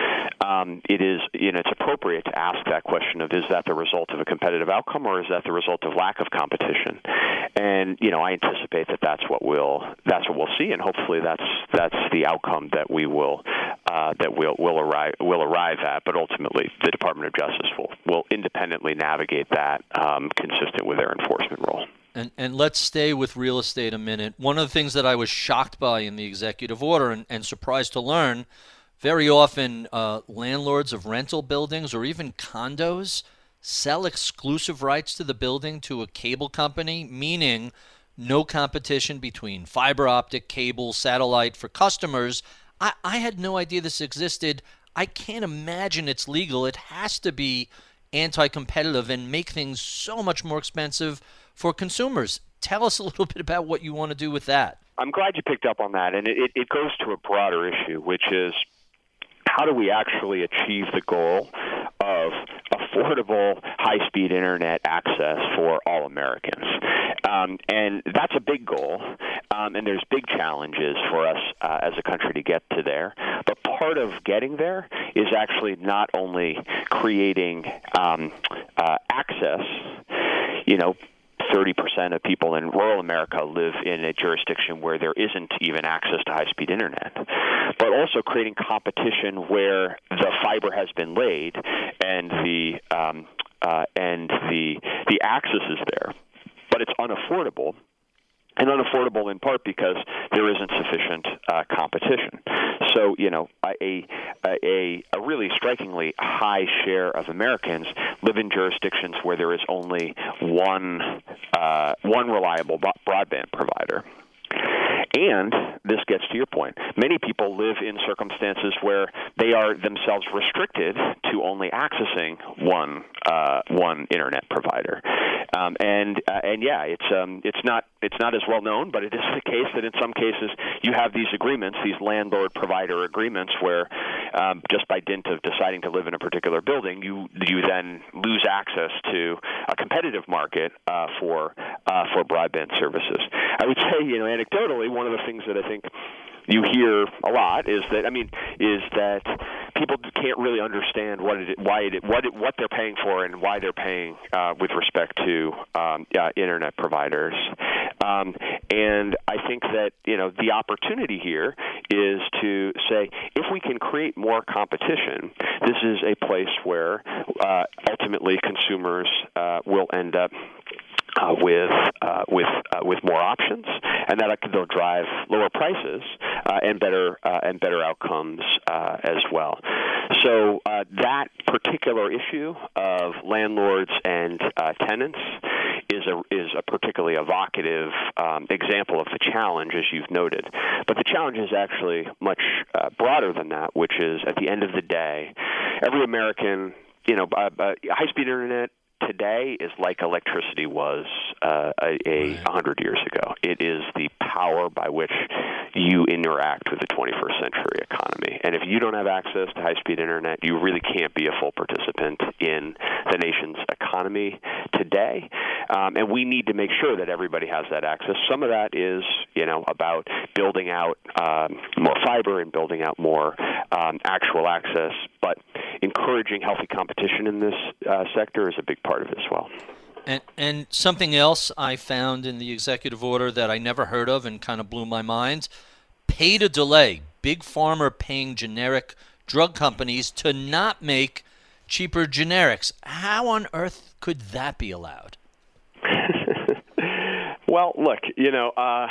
um, it is you know it's appropriate to ask that question of, is that the result of a competitive outcome, or is that the result of lack of competition? And you know I anticipate that that's what we'll that's what we'll see, and hopefully that's that's the outcome that we will uh, that we'll will arrive will arrive at. But ultimately, the Department of Justice will will independently navigate that, um, consistent with their enforcement role. And, and let's stay with real estate a minute. One of the things that I was shocked by in the executive order and, and surprised to learn, very often uh, landlords of rental buildings or even condos sell exclusive rights to the building to a cable company, meaning no competition between fiber optic, cable, satellite for customers. I, I had no idea this existed. I can't imagine it's legal. It has to be anti-competitive and make things so much more expensive for consumers. Tell us a little bit about what you want to do with that. I'm glad you picked up on that, and it, it goes to a broader issue, which is how do we actually achieve the goal of affordable, high-speed internet access for all Americans? Um, and that's a big goal, um, and there's big challenges for us uh, as a country to get to there. But part of getting there is actually not only creating um, uh, access, you know, thirty percent of people in rural America live in a jurisdiction where there isn't even access to high-speed internet, but also creating competition where the fiber has been laid and the um, uh, and the the access is there, but it's unaffordable. And unaffordable in part because there isn't sufficient uh, competition. So, you know, a, a a really strikingly high share of Americans live in jurisdictions where there is only one uh, one reliable broadband provider. And this gets to your point. Many people live in circumstances where they are themselves restricted to only accessing one uh, one internet provider. Um, and uh, and yeah, it's um, it's not it's not as well known, but it is the case that in some cases you have these agreements, these landlord-provider agreements, where um, just by dint of deciding to live in a particular building, you you then lose access to a competitive market uh, for uh, for broadband services. I would say, you know, anecdotally, one of the things that I think you hear a lot is that I mean is that people can't really understand what it why it what it, what they're paying for and why they're paying uh, with respect to um, uh, internet providers. Um, and I think that you know the opportunity here is to say if we can create more competition, this is a place where uh, ultimately consumers uh, will end up Uh, with uh, with uh, with more options, and that they'll drive lower prices uh, and better uh, and better outcomes uh, as well. So uh, that particular issue of landlords and uh, tenants is a is a particularly evocative um, example of the challenge, as you've noted. But the challenge is actually much uh, broader than that, which is at the end of the day, every American, you know, uh, uh, high-speed internet today is like electricity was uh, a, a hundred years ago. It is the power by which you interact with the twenty-first century economy. And if you don't have access to high-speed internet, you really can't be a full participant in the nation's economy today. Um, and we need to make sure that everybody has that access. Some of that is, you know, about building out um, more fiber and building out more um, actual access. But encouraging healthy competition in this uh, sector is a big part of it as well. And, and something else I found in the executive order that I never heard of and kind of blew my mind, pay to delay, big pharma paying generic drug companies to not make cheaper generics. How on earth could that be allowed? Well, look, you know, uh,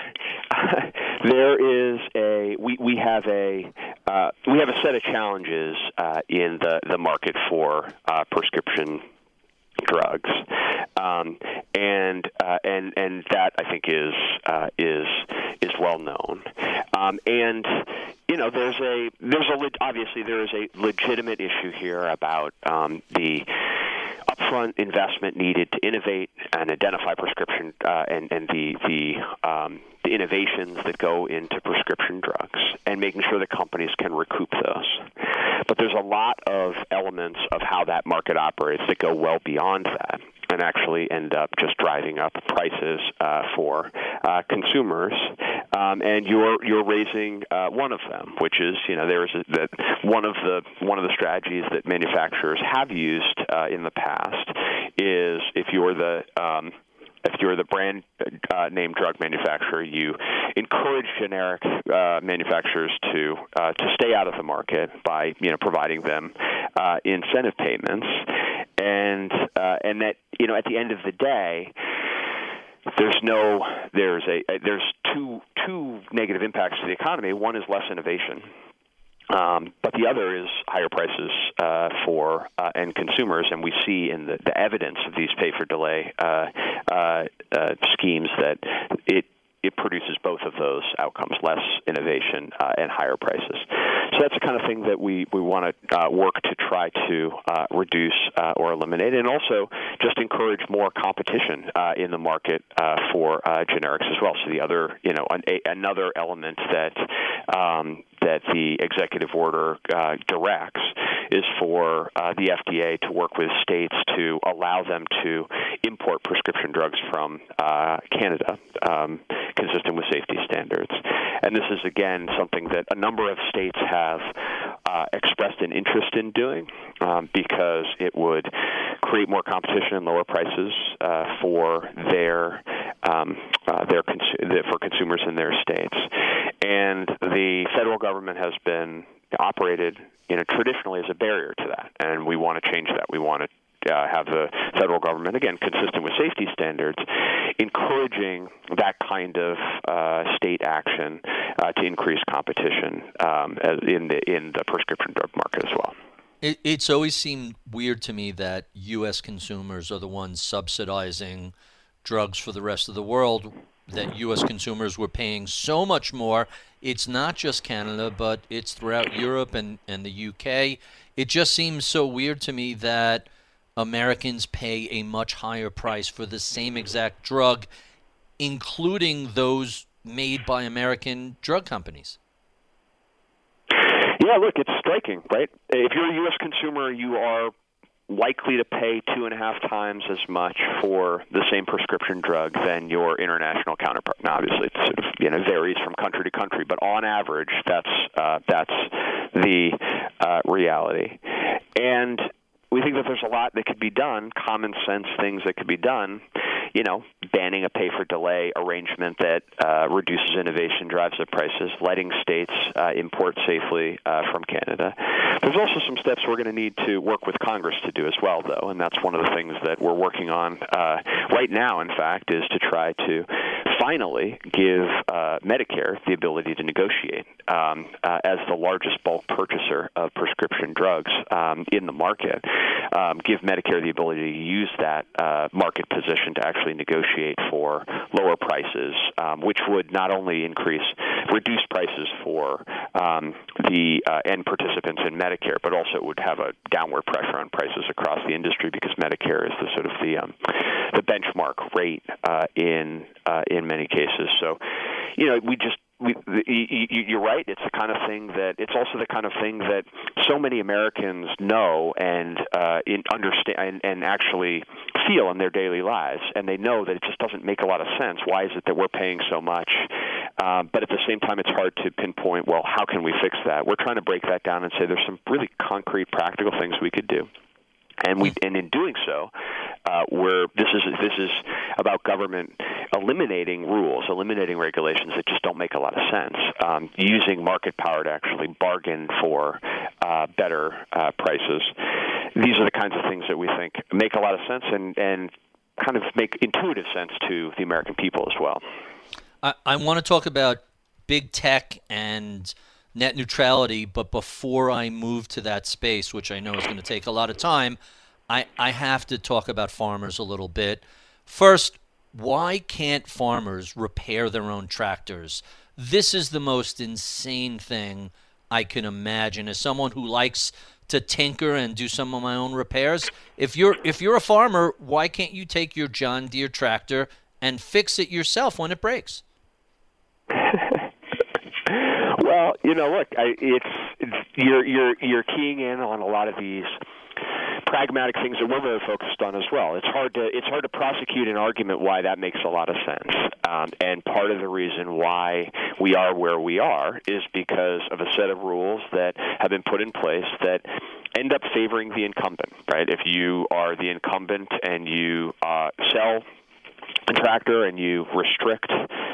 there is a we, we have a uh, we have a set of challenges uh, in the, the market for uh, prescription drugs, um, and uh, and and that I think is uh, is is well known, um, and you know there's a there's a obviously there is a legitimate issue here about um, the upfront investment needed to innovate and identify prescription uh, and and the the um, the innovations that go into prescription drugs, and making sure that companies can recoup those. But there's a lot of elements of how that market operates that go well beyond that and actually end up just driving up prices uh, for uh, consumers. Um, and you're you're raising uh, one of them, which is you know there is a, that one of the one of the strategies that manufacturers have used uh, in the past is if you're the um, If you're the brand uh, name drug manufacturer, you encourage generic uh, manufacturers to uh, to stay out of the market by you know providing them uh, incentive payments, and uh, and that you know at the end of the day, there's no there's a there's two two negative impacts to the economy. One is less innovation. Um, but the other is higher prices uh, for uh, end consumers, and we see in the, the evidence of these pay-for-delay uh, uh, uh, schemes that it it produces both of those outcomes, less innovation uh, and higher prices. So that's the kind of thing that we, we want to uh, work to try to uh, reduce uh, or eliminate, and also just encourage more competition uh, in the market uh, for uh, generics as well. So the other, you know, an, a, another element that um, that the executive order uh, directs is for uh, the F D A to work with states to allow them to import prescription drugs from uh, Canada, um, consistent with safety standards. And this is, again, something that a number of states have uh, expressed an interest in doing um, because it would create more competition and lower prices uh, for their um, uh, their cons- for consumers in their states. And the federal government has been operated, you know, traditionally as a barrier to that, and we want to change that. We want to Uh, have the federal government, again, consistent with safety standards, encouraging that kind of uh, state action uh, to increase competition um, as in the in the prescription drug market as well. It, it's always seemed weird to me that U S consumers are the ones subsidizing drugs for the rest of the world, that U S consumers were paying so much more. It's not just Canada, but it's throughout Europe and, and the U K. It just seems so weird to me that Americans pay a much higher price for the same exact drug, including those made by American drug companies. Yeah, look, it's striking, right? If you're a U S consumer, you are likely to pay two and a half times as much for the same prescription drug than your international counterpart. Now, obviously, it sort of you know varies from country to country, but on average, that's uh, that's the uh, reality. And we think that there's a lot that could be done, common sense things that could be done, you know, banning a pay-for-delay arrangement that uh, reduces innovation, drives up prices, letting states uh, import safely uh, from Canada. There's also some steps we're going to need to work with Congress to do as well, though, and that's one of the things that we're working on uh, right now, in fact, is to try to finally give uh, Medicare the ability to negotiate um, uh, as the largest bulk purchaser of prescription drugs um, in the market. Um, give Medicare the ability to use that uh, market position to actually negotiate for lower prices, um, which would not only increase, reduce prices for um, the uh, end participants in Medicare, but also would have a downward pressure on prices across the industry because Medicare is the sort of the um, the benchmark rate uh, in uh, in many cases. So, you know, we just. We, you're right. It's the kind of thing that it's also the kind of thing that so many Americans know and uh, in understand and, and actually feel in their daily lives, and they know that it just doesn't make a lot of sense. Why is it that we're paying so much? Um, but at the same time, it's hard to pinpoint. Well, how can we fix that? We're trying to break that down and say there's some really concrete, practical things we could do. And we, and in doing so, uh, we're this is this is about government eliminating rules, eliminating regulations that just don't make a lot of sense, um, using market power to actually bargain for uh, better uh, prices. These are the kinds of things that we think make a lot of sense and, and kind of make intuitive sense to the American people as well. I, I want to talk about big tech and net neutrality, but before I move to that space, which I know is going to take a lot of time, I, I have to talk about farmers a little bit. First, why can't farmers repair their own tractors? This is the most insane thing I can imagine. As someone who likes to tinker and do some of my own repairs, if you're if you're a farmer, why can't you take your John Deere tractor and fix it yourself when it breaks? Well, you know, look, I, it's, it's you're you're you're keying in on a lot of these pragmatic things that we're very focused on as well. It's hard to it's hard to prosecute an argument why that makes a lot of sense. Um, and part of the reason why we are where we are is because of a set of rules that have been put in place that end up favoring the incumbent, right? If you are the incumbent and you uh, sell a tractor and you restrict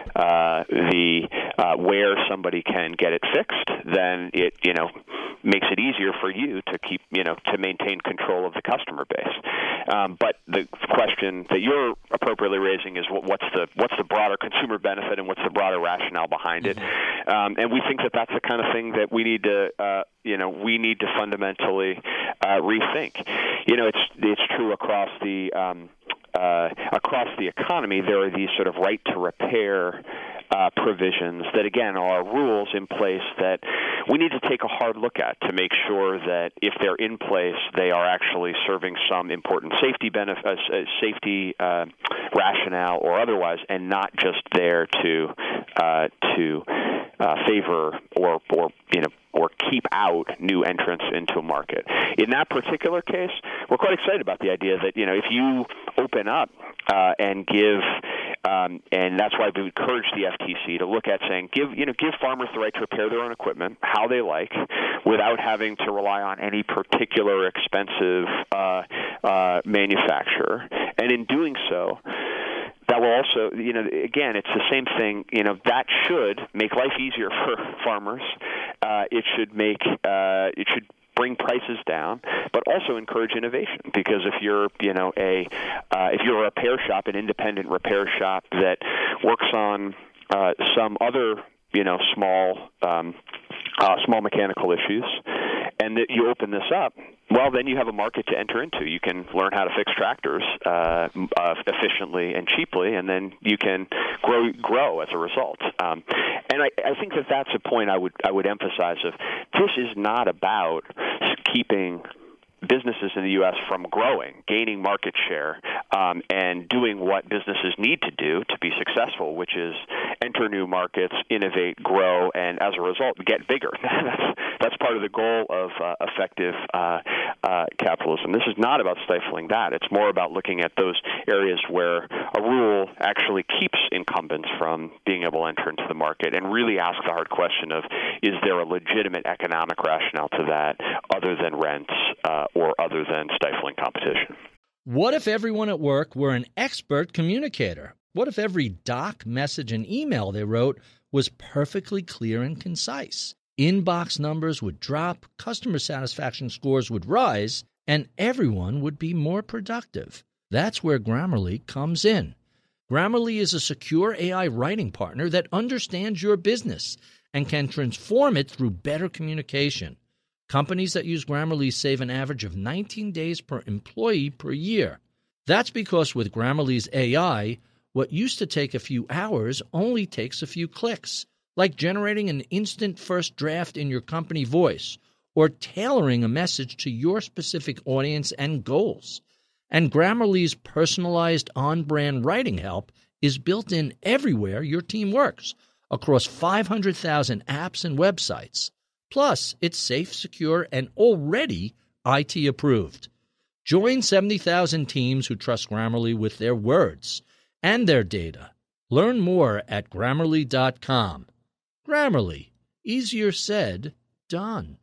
uh, the uh, where somebody can get it fixed, then it you know makes it easier for you to keep you know to maintain control of the customer base. Um, but the question that you're appropriately raising is what, what's the what's the broader consumer benefit and what's the broader rationale behind it? Um, and we think that that's the kind of thing that we need to uh, you know we need to fundamentally uh, rethink. You know, it's it's true across the um, Uh, across the economy, there are these sort of right to repair uh, provisions that, again, are rules in place that we need to take a hard look at to make sure that if they're in place, they are actually serving some important safety benefit, uh, safety uh, rationale or otherwise, and not just there to uh, to uh, favor or or you know. or keep out new entrants into a market. In that particular case, we're quite excited about the idea that, you know, if you open up uh, and give, um, and that's why we encourage the F T C to look at saying, give, you know, give farmers the right to repair their own equipment, how they like, without having to rely on any particular expensive uh, uh, manufacturer. And in doing so, that will also, you know, again, it's the same thing, you know, that should make life easier for farmers. Uh, it should make, uh, it should bring prices down, but also encourage innovation. Because if you're, you know, a, uh, if you're a repair shop, an independent repair shop that works on uh, some other, you know, small, um, uh, small mechanical issues, and that you open this up, well, then you have a market to enter into. You can learn how to fix tractors uh, uh, efficiently and cheaply, and then you can grow grow as a result. Um, and I, I think that that's a point I would I would emphasize. Of this is not about keeping businesses in the U S from growing, gaining market share, um, and doing what businesses need to do to be successful, which is enter new markets, innovate, grow, and as a result, get bigger. that's, that's part of the goal of uh, effective uh, uh, capitalism. This is not about stifling that. It's more about looking at those areas where a rule actually keeps incumbents from being able to enter into the market and really ask the hard question of, is there a legitimate economic rationale to that other than rents uh, or other than stifling competition? What if everyone at work were an expert communicator? What if every doc, message, and email they wrote was perfectly clear and concise? Inbox numbers would drop, customer satisfaction scores would rise, and everyone would be more productive. That's where Grammarly comes in. Grammarly is a secure A I writing partner that understands your business and can transform it through better communication. Companies that use Grammarly save an average of nineteen days per employee per year. That's because with Grammarly's A I, what used to take a few hours only takes a few clicks, like generating an instant first draft in your company voice or tailoring a message to your specific audience and goals. And Grammarly's personalized on-brand writing help is built in everywhere your team works, across five hundred thousand apps and websites. Plus, it's safe, secure, and already I T approved. Join seventy thousand teams who trust Grammarly with their words and their data. Learn more at Grammarly dot com. Grammarly. Easier said, done.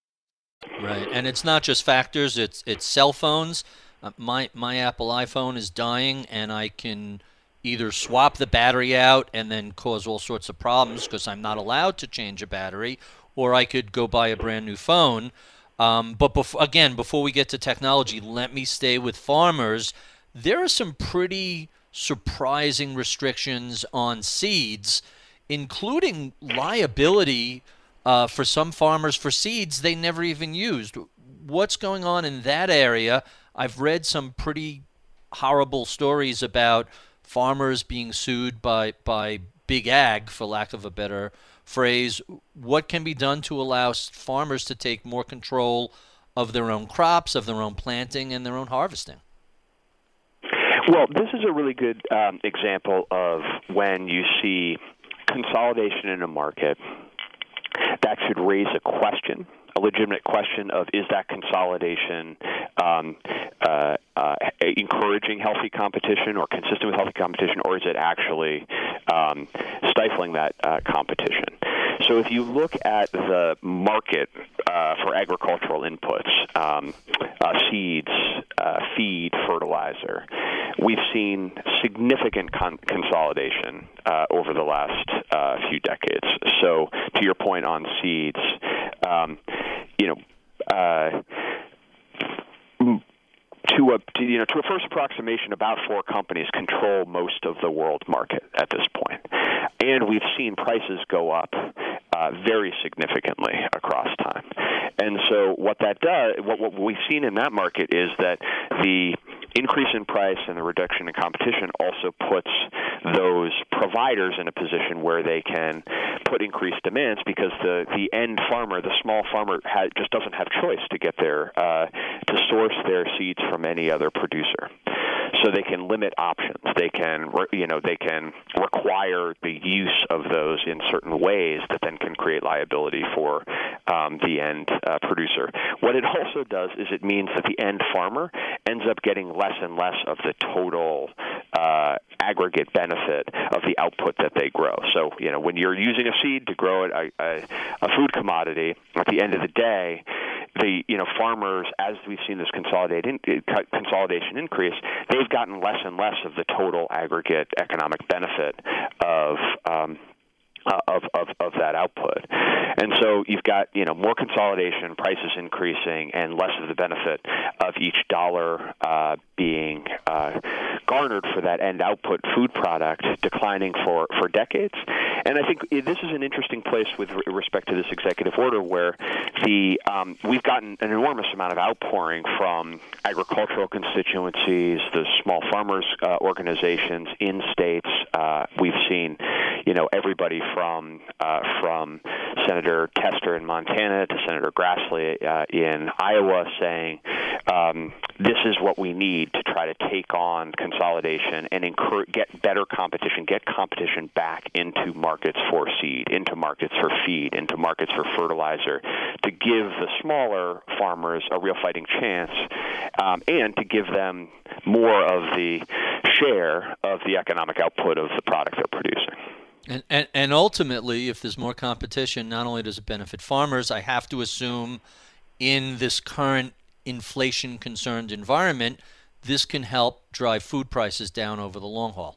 Right, and it's not just factors, it's it's cell phones. Uh, my my Apple iPhone is dying, and I can either swap the battery out and then cause all sorts of problems because I'm not allowed to change a battery, or I could go buy a brand new phone. Um, but bef- again, before we get to technology, let me stay with farmers. There are some pretty surprising restrictions on seeds, including liability uh, for some farmers for seeds they never even used. What's going on in that area? I've read some pretty horrible stories about farmers being sued by, by big ag, for lack of a better phrase. What can be done to allow farmers to take more control of their own crops, of their own planting, and their own harvesting? Well, this is a really good um, example of when you see consolidation in a market that should raise a question, a legitimate question of, is that consolidation um, uh, uh, encouraging healthy competition or consistent with healthy competition, or is it actually um, stifling that uh, competition? So if you look at the market uh, for agricultural inputs, um, uh, seeds, uh, feed, fertilizer, we've seen significant con- consolidation uh, over the last uh, few decades. So to your point on seeds, um, you know, uh, to a to, you know to a first approximation, about four companies control most of the world market at this point, and we've seen prices go up uh, very significantly across time. And so what that does, what, what we've seen in that market is that the increase in price and the reduction in competition also puts those providers in a position where they can put increased demands, because the, the end farmer, the small farmer, ha- just doesn't have choice to get their uh, to source their seeds from any other producer. So they can limit options. They can, you know, they can require the use of those in certain ways that then can create liability for um, the end uh, producer. What it also does is it means that the end farmer ends up getting less and less of the total uh, aggregate benefit of the output that they grow. So, you know, when you're using a seed to grow a, a, a food commodity, at the end of the day, the you know farmers, as we've seen this consolidate in, consolidation increase, they've gotten less and less of the total aggregate economic benefit of um, uh, of, of of that output. And so you've got you know more consolidation, prices increasing, and less of the benefit of each dollar uh, being uh, garnered for that end output food product declining for, for decades. And I think this is an interesting place with respect to this executive order, where the um, we've gotten an enormous amount of outpouring from agricultural constituencies, the small farmers uh, organizations in states. Uh, we've seen, you know, everybody from uh, from Senator Tester in Montana to Senator Grassley uh, in Iowa saying um, this is what we need to try to take on consolidation and encourage, get better competition, get competition back into markets for seed, into markets for feed, into markets for fertilizer, to give the smaller farmers a real fighting chance, um, and to give them more of the share of the economic output of the product they're producing. And, and and ultimately, if there's more competition, not only does it benefit farmers, I have to assume in this current inflation-concerned environment, this can help drive food prices down over the long haul.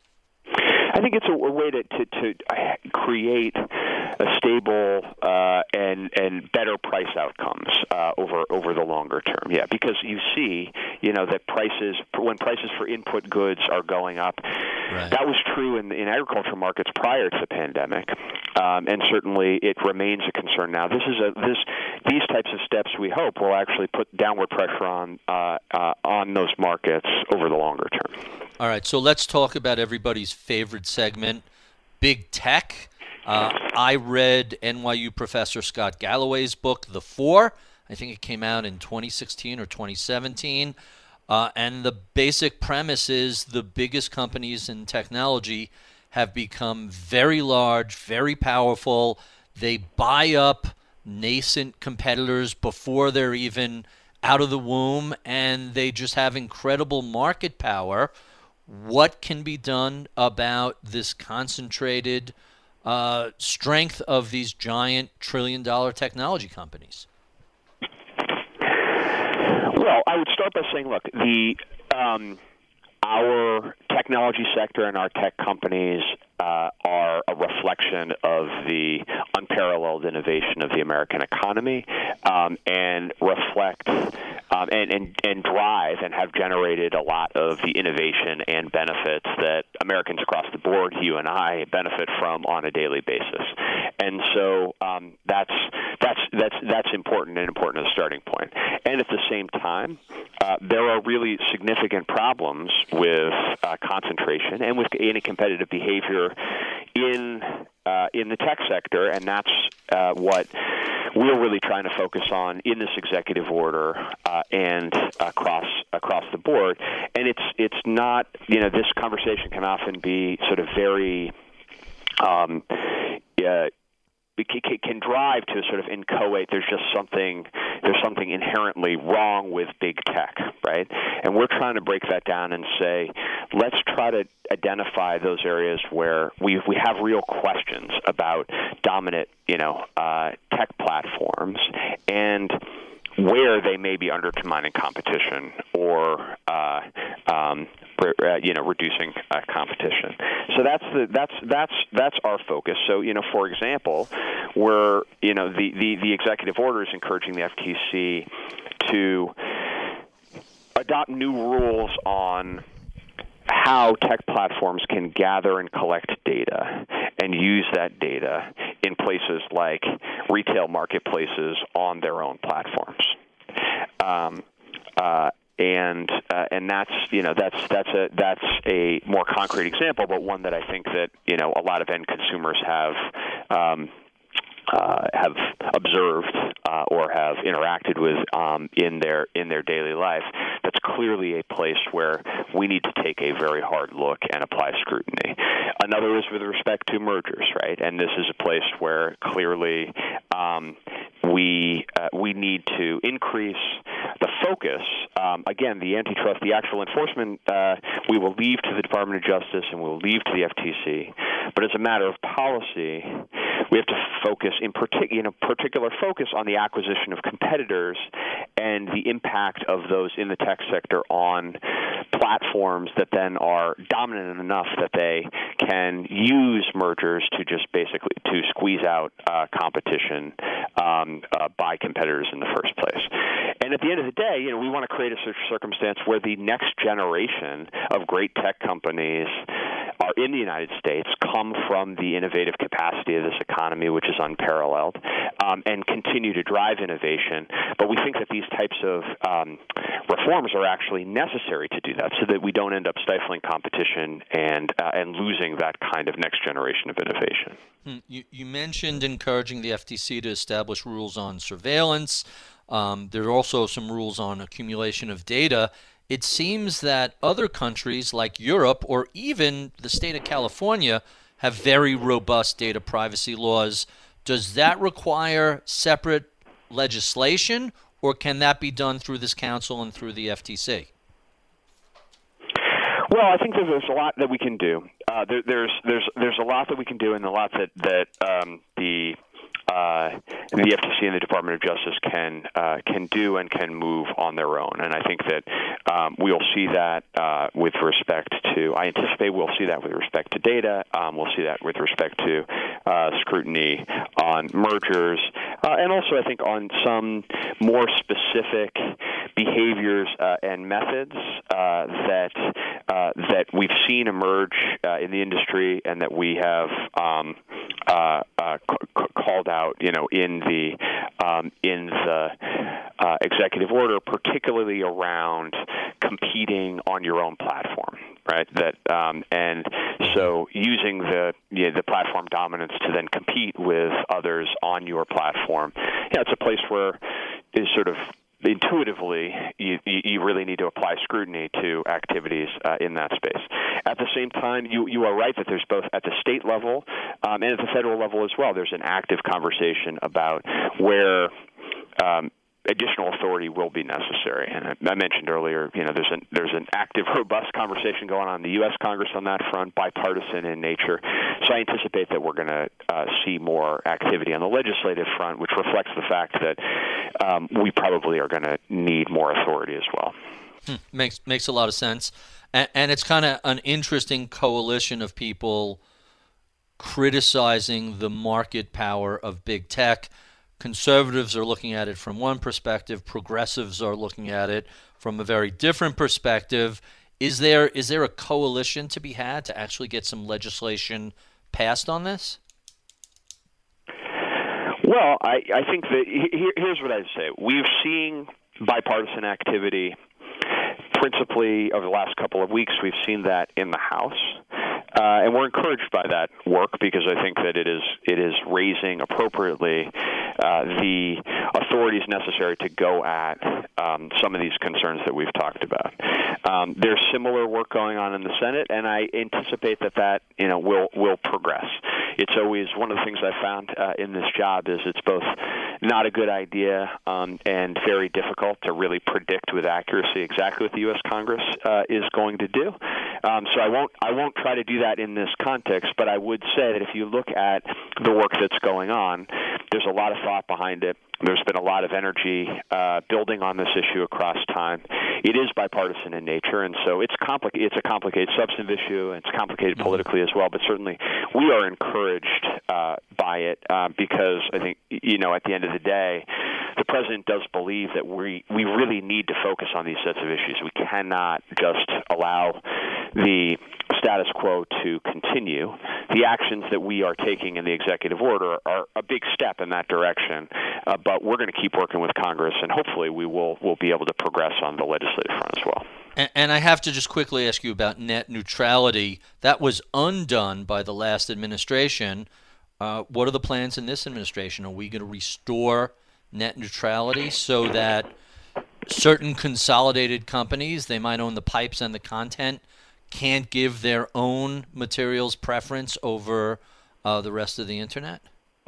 I think it's a, a way to, to, to create a stable uh, and and better price outcomes uh, over over the longer term. Yeah, because you see, you know, that prices when prices for input goods are going up. Right. That was true in, in agricultural markets prior to the pandemic, um, and certainly it remains a concern now. This is a this these types of steps we hope will actually put downward pressure on uh, uh, on those markets over the longer term. All right, so let's talk about everybody's favorite segment, big tech. Uh, I read N Y U professor Scott Galloway's book, The Four. I think it came out in twenty sixteen or twenty seventeen. Uh, and the basic premise is the biggest companies in technology have become very large, very powerful. They buy up nascent competitors before they're even out of the womb, and they just have incredible market power. What can be done about this concentrated uh, strength of these giant trillion-dollar technology companies? Well, I would start by saying, look, the um, our technology sector and our tech companies uh, are a reflection of the unparalleled innovation of the American economy, um, and reflect um, and, and, and drive and have generated a lot of the innovation and benefits that Americans across the board, you and I, benefit from on a daily basis. And so um, that's that's that's that's important and important as a starting point. And at the same time, uh, there are really significant problems with uh, concentration and with any competitive behavior in uh, in the tech sector, and that's uh, what we're really trying to focus on in this executive order uh, and across across the board. And it's it's not, you know, this conversation can often be sort of very um, uh, It can drive to sort of inchoate. There's just something. There's something inherently wrong with big tech, right? And we're trying to break that down and say, let's try to identify those areas where we we have real questions about dominant, you know, uh, tech platforms and where they may be undermining competition or uh, um, uh, you know reducing uh, competition. So that's the that's that's that's our focus. So you know, for example, we're you know the the, the executive order is encouraging the F T C to adopt new rules on how tech platforms can gather and collect data and use that data in places like retail marketplaces on their own platforms. Um, uh, and uh, and that's you know that's that's a that's a more concrete example, but one that I think that you know a lot of end consumers have um, uh, have observed uh, or have interacted with um, in their in their daily life. That's clearly a place where we need to take a very hard look and apply scrutiny. Another is with respect to mergers, right? And this is a place where clearly um, we uh, we need to increase the focus. Um, again, the antitrust, the actual enforcement, uh, we will leave to the Department of Justice and we will leave to the F T C. But as a matter of policy, we have to focus in particular, you know, particular focus on the acquisition of competitors and the impact of those in the tech sector on platforms that then are dominant enough that they can use mergers to just basically to squeeze out uh, competition um, uh, by competitors in the first place. And at the end of the day, you know, we want to create a circumstance where the next generation of great tech companies are in the United States, come from the innovative capacity of this economy, which is unparalleled, um, and continue to drive innovation. But we think that these types of um, reforms are actually necessary to do that, so that we don't end up stifling competition and uh, and losing that kind of next generation of innovation. You, you mentioned encouraging the F T C to establish rules on surveillance. Um, there are also some rules on accumulation of data. It seems that other countries like Europe or even the state of California have very robust data privacy laws. Does that require separate legislation, or can that be done through this council and through the F T C? Well, I think there's, there's a lot that we can do. Uh, there, there's there's there's a lot that we can do, and a lot that that um, the Uh, the F T C and the Department of Justice can uh, can do and can move on their own. And I think that um, we'll see that uh, with respect to, I anticipate we'll see that with respect to data. Um, we'll see that with respect to uh, scrutiny on mergers. Uh, and also, I think, on some more specific behaviors uh, and methods uh, that uh, that we've seen emerge uh, in the industry and that we have um, uh, uh, c- called out, you know, in the um, in the uh, executive order, particularly around competing on your own platform, right? That um, and so using the you know, the platform dominance to then compete with others on your platform. Yeah, it's a place where is sort of intuitively, you, you really need to apply scrutiny to activities uh, in that space. At the same time, you, you are right that there's both at the state level um, and at the federal level as well. There's an active conversation about where um, additional authority will be necessary. And I, I mentioned earlier, you know, there's an there's an active, robust conversation going on in the U S Congress on that front, bipartisan in nature. So I anticipate that we're going to uh, see more activity on the legislative front, which reflects the fact that um, we probably are going to need more authority as well. Hmm. Makes makes a lot of sense, and, and it's kind of an interesting coalition of people criticizing the market power of big tech. Conservatives are looking at it from one perspective. Progressives are looking at it from a very different perspective. Is there is there a coalition to be had to actually get some legislation passed on this? Well, I, I think that here, here's what I'd say. We've seen bipartisan activity principally over the last couple of weeks. We've seen that in the House. Uh, and we're encouraged by that work because I think that it is it is raising appropriately uh, the authorities necessary to go at um, some of these concerns that we've talked about. Um, there's similar work going on in the Senate, and I anticipate that that you know will will progress. It's always one of the things I found uh, in this job is it's both not a good idea um, and very difficult to really predict with accuracy exactly what the U S Congress uh, is going to do. Um, so I won't I won't try to do that in this context, but I would say that if you look at the work that's going on, there's a lot of thought behind it. There's been a lot of energy uh, building on this issue across time. It is bipartisan in nature, and so it's complicated. It's a complicated substantive issue, and it's complicated politically as well. But certainly, we are encouraged uh, by it uh, because I think you know at the end of the day, the president does believe that we we really need to focus on these sets of issues. We cannot just allow the status quo to continue. The actions that we are taking in the executive order are a big step in that direction, uh, but we're going to keep working with Congress, and hopefully we will will be able to progress on the legislative front as well. And, and I have to just quickly ask you about net neutrality. That was undone by the last administration. Uh, what are the plans in this administration? Are we going to restore net neutrality so that certain consolidated companies, they might own the pipes and the content, can't give their own materials preference over uh, the rest of the internet?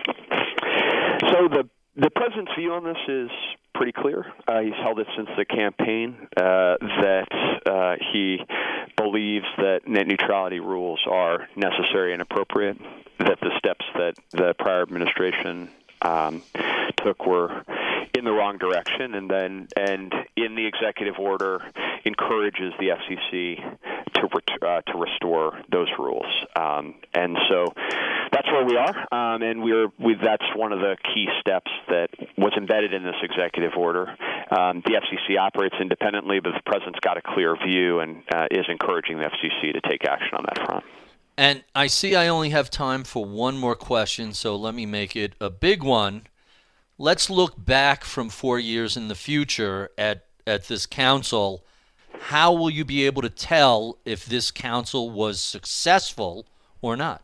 So the the president's view on this is pretty clear. Uh, he's held it since the campaign uh, that uh, he believes that net neutrality rules are necessary and appropriate, that the steps that the prior administration um, took were in the wrong direction, and then and in the executive order encourages the F C C to uh, to restore those rules, um, and so that's where we are, um, and we're we, that's one of the key steps that was embedded in this executive order. Um, the F C C operates independently, but the president's got a clear view and uh, is encouraging the F C C to take action on that front. And I see I only have time for one more question, so let me make it a big one. Let's look back from four years in the future at, at this council. How will you be able to tell if this council was successful or not?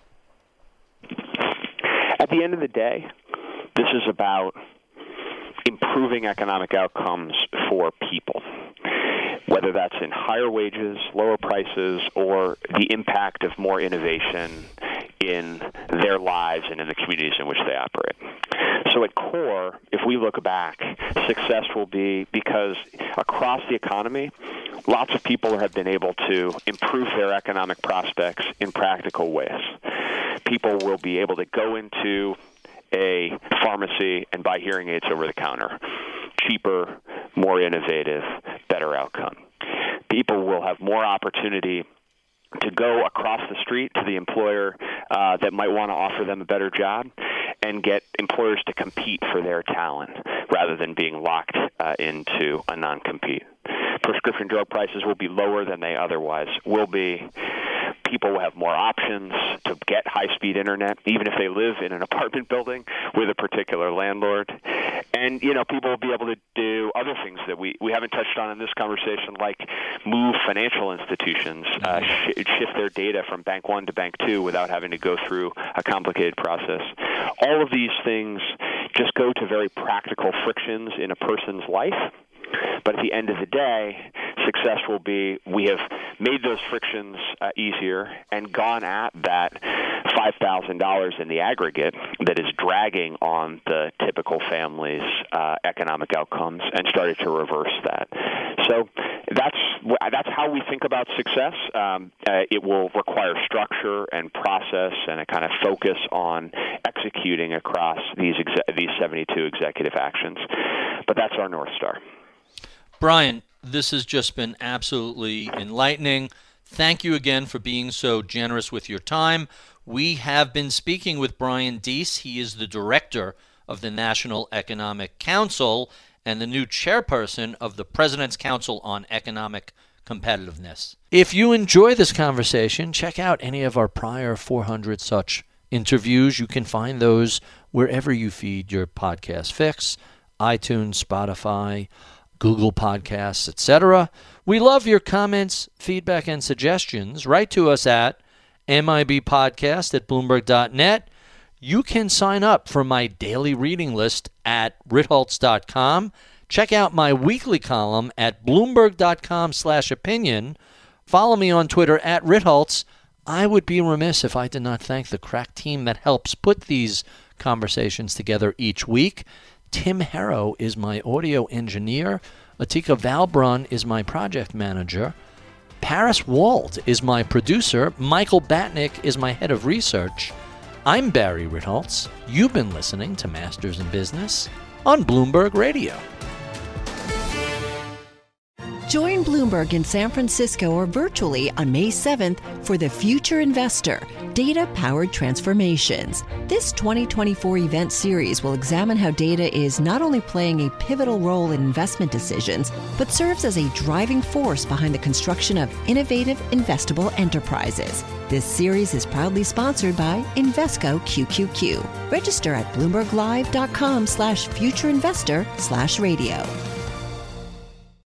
At the end of the day, this is about improving economic outcomes for people, whether that's in higher wages, lower prices, or the impact of more innovation in their lives and in the communities in which they operate. So at core, if we look back, success will be because across the economy, lots of people have been able to improve their economic prospects in practical ways. People will be able to go into a pharmacy and buy hearing aids over the counter. Cheaper, more innovative, better outcome. People will have more opportunity to go across the street to the employer uh, that might want to offer them a better job and get employers to compete for their talent rather than being locked uh, into a non-compete. Prescription drug prices will be lower than they otherwise will be. People will have more options to get high-speed internet, even if they live in an apartment building with a particular landlord. And, you know, people will be able to do other things that we, we haven't touched on in this conversation, like move financial institutions, uh, sh- shift their data from bank one to bank two without having to go through a complicated process. All of these things just go to very practical frictions in a person's life. But at the end of the day, success will be we have made those frictions uh, easier and gone at that five thousand dollars in the aggregate that is dragging on the typical family's uh, economic outcomes, and started to reverse that. So that's that's how we think about success. Um, uh, it will require structure and process and a kind of focus on executing across these exe- these seventy-two executive actions. But that's our North Star. Brian, this has just been absolutely enlightening. Thank you again for being so generous with your time. We have been speaking with Brian Deese. He is the director of the National Economic Council and the new chairperson of the President's Council on Economic Competitiveness. If you enjoy this conversation, check out any of our prior four hundred such interviews. You can find those wherever you feed your podcast fix, iTunes, Spotify, Google Podcasts, et cetera. We love your comments, feedback, and suggestions. Write to us at mibpodcast at bloomberg dot net. You can sign up for my daily reading list at ritholtz dot com. Check out my weekly column at bloomberg dot com slash opinion. Follow me on Twitter at ritholtz. I would be remiss if I did not thank the crack team that helps put these conversations together each week. Tim Harrow is my audio engineer. Atika Valbrun is my project manager. Paris Wald is my producer. Michael Batnick is my head of research. I'm Barry Ritholtz. You've been listening to Masters in Business on Bloomberg Radio. Join Bloomberg in San Francisco or virtually on May seventh for The Future Investor, Data-Powered Transformations. This twenty twenty-four event series will examine how data is not only playing a pivotal role in investment decisions, but serves as a driving force behind the construction of innovative, investable enterprises. This series is proudly sponsored by Invesco Q Q Q. Register at bloomberg live dot com slash future investor slash radio.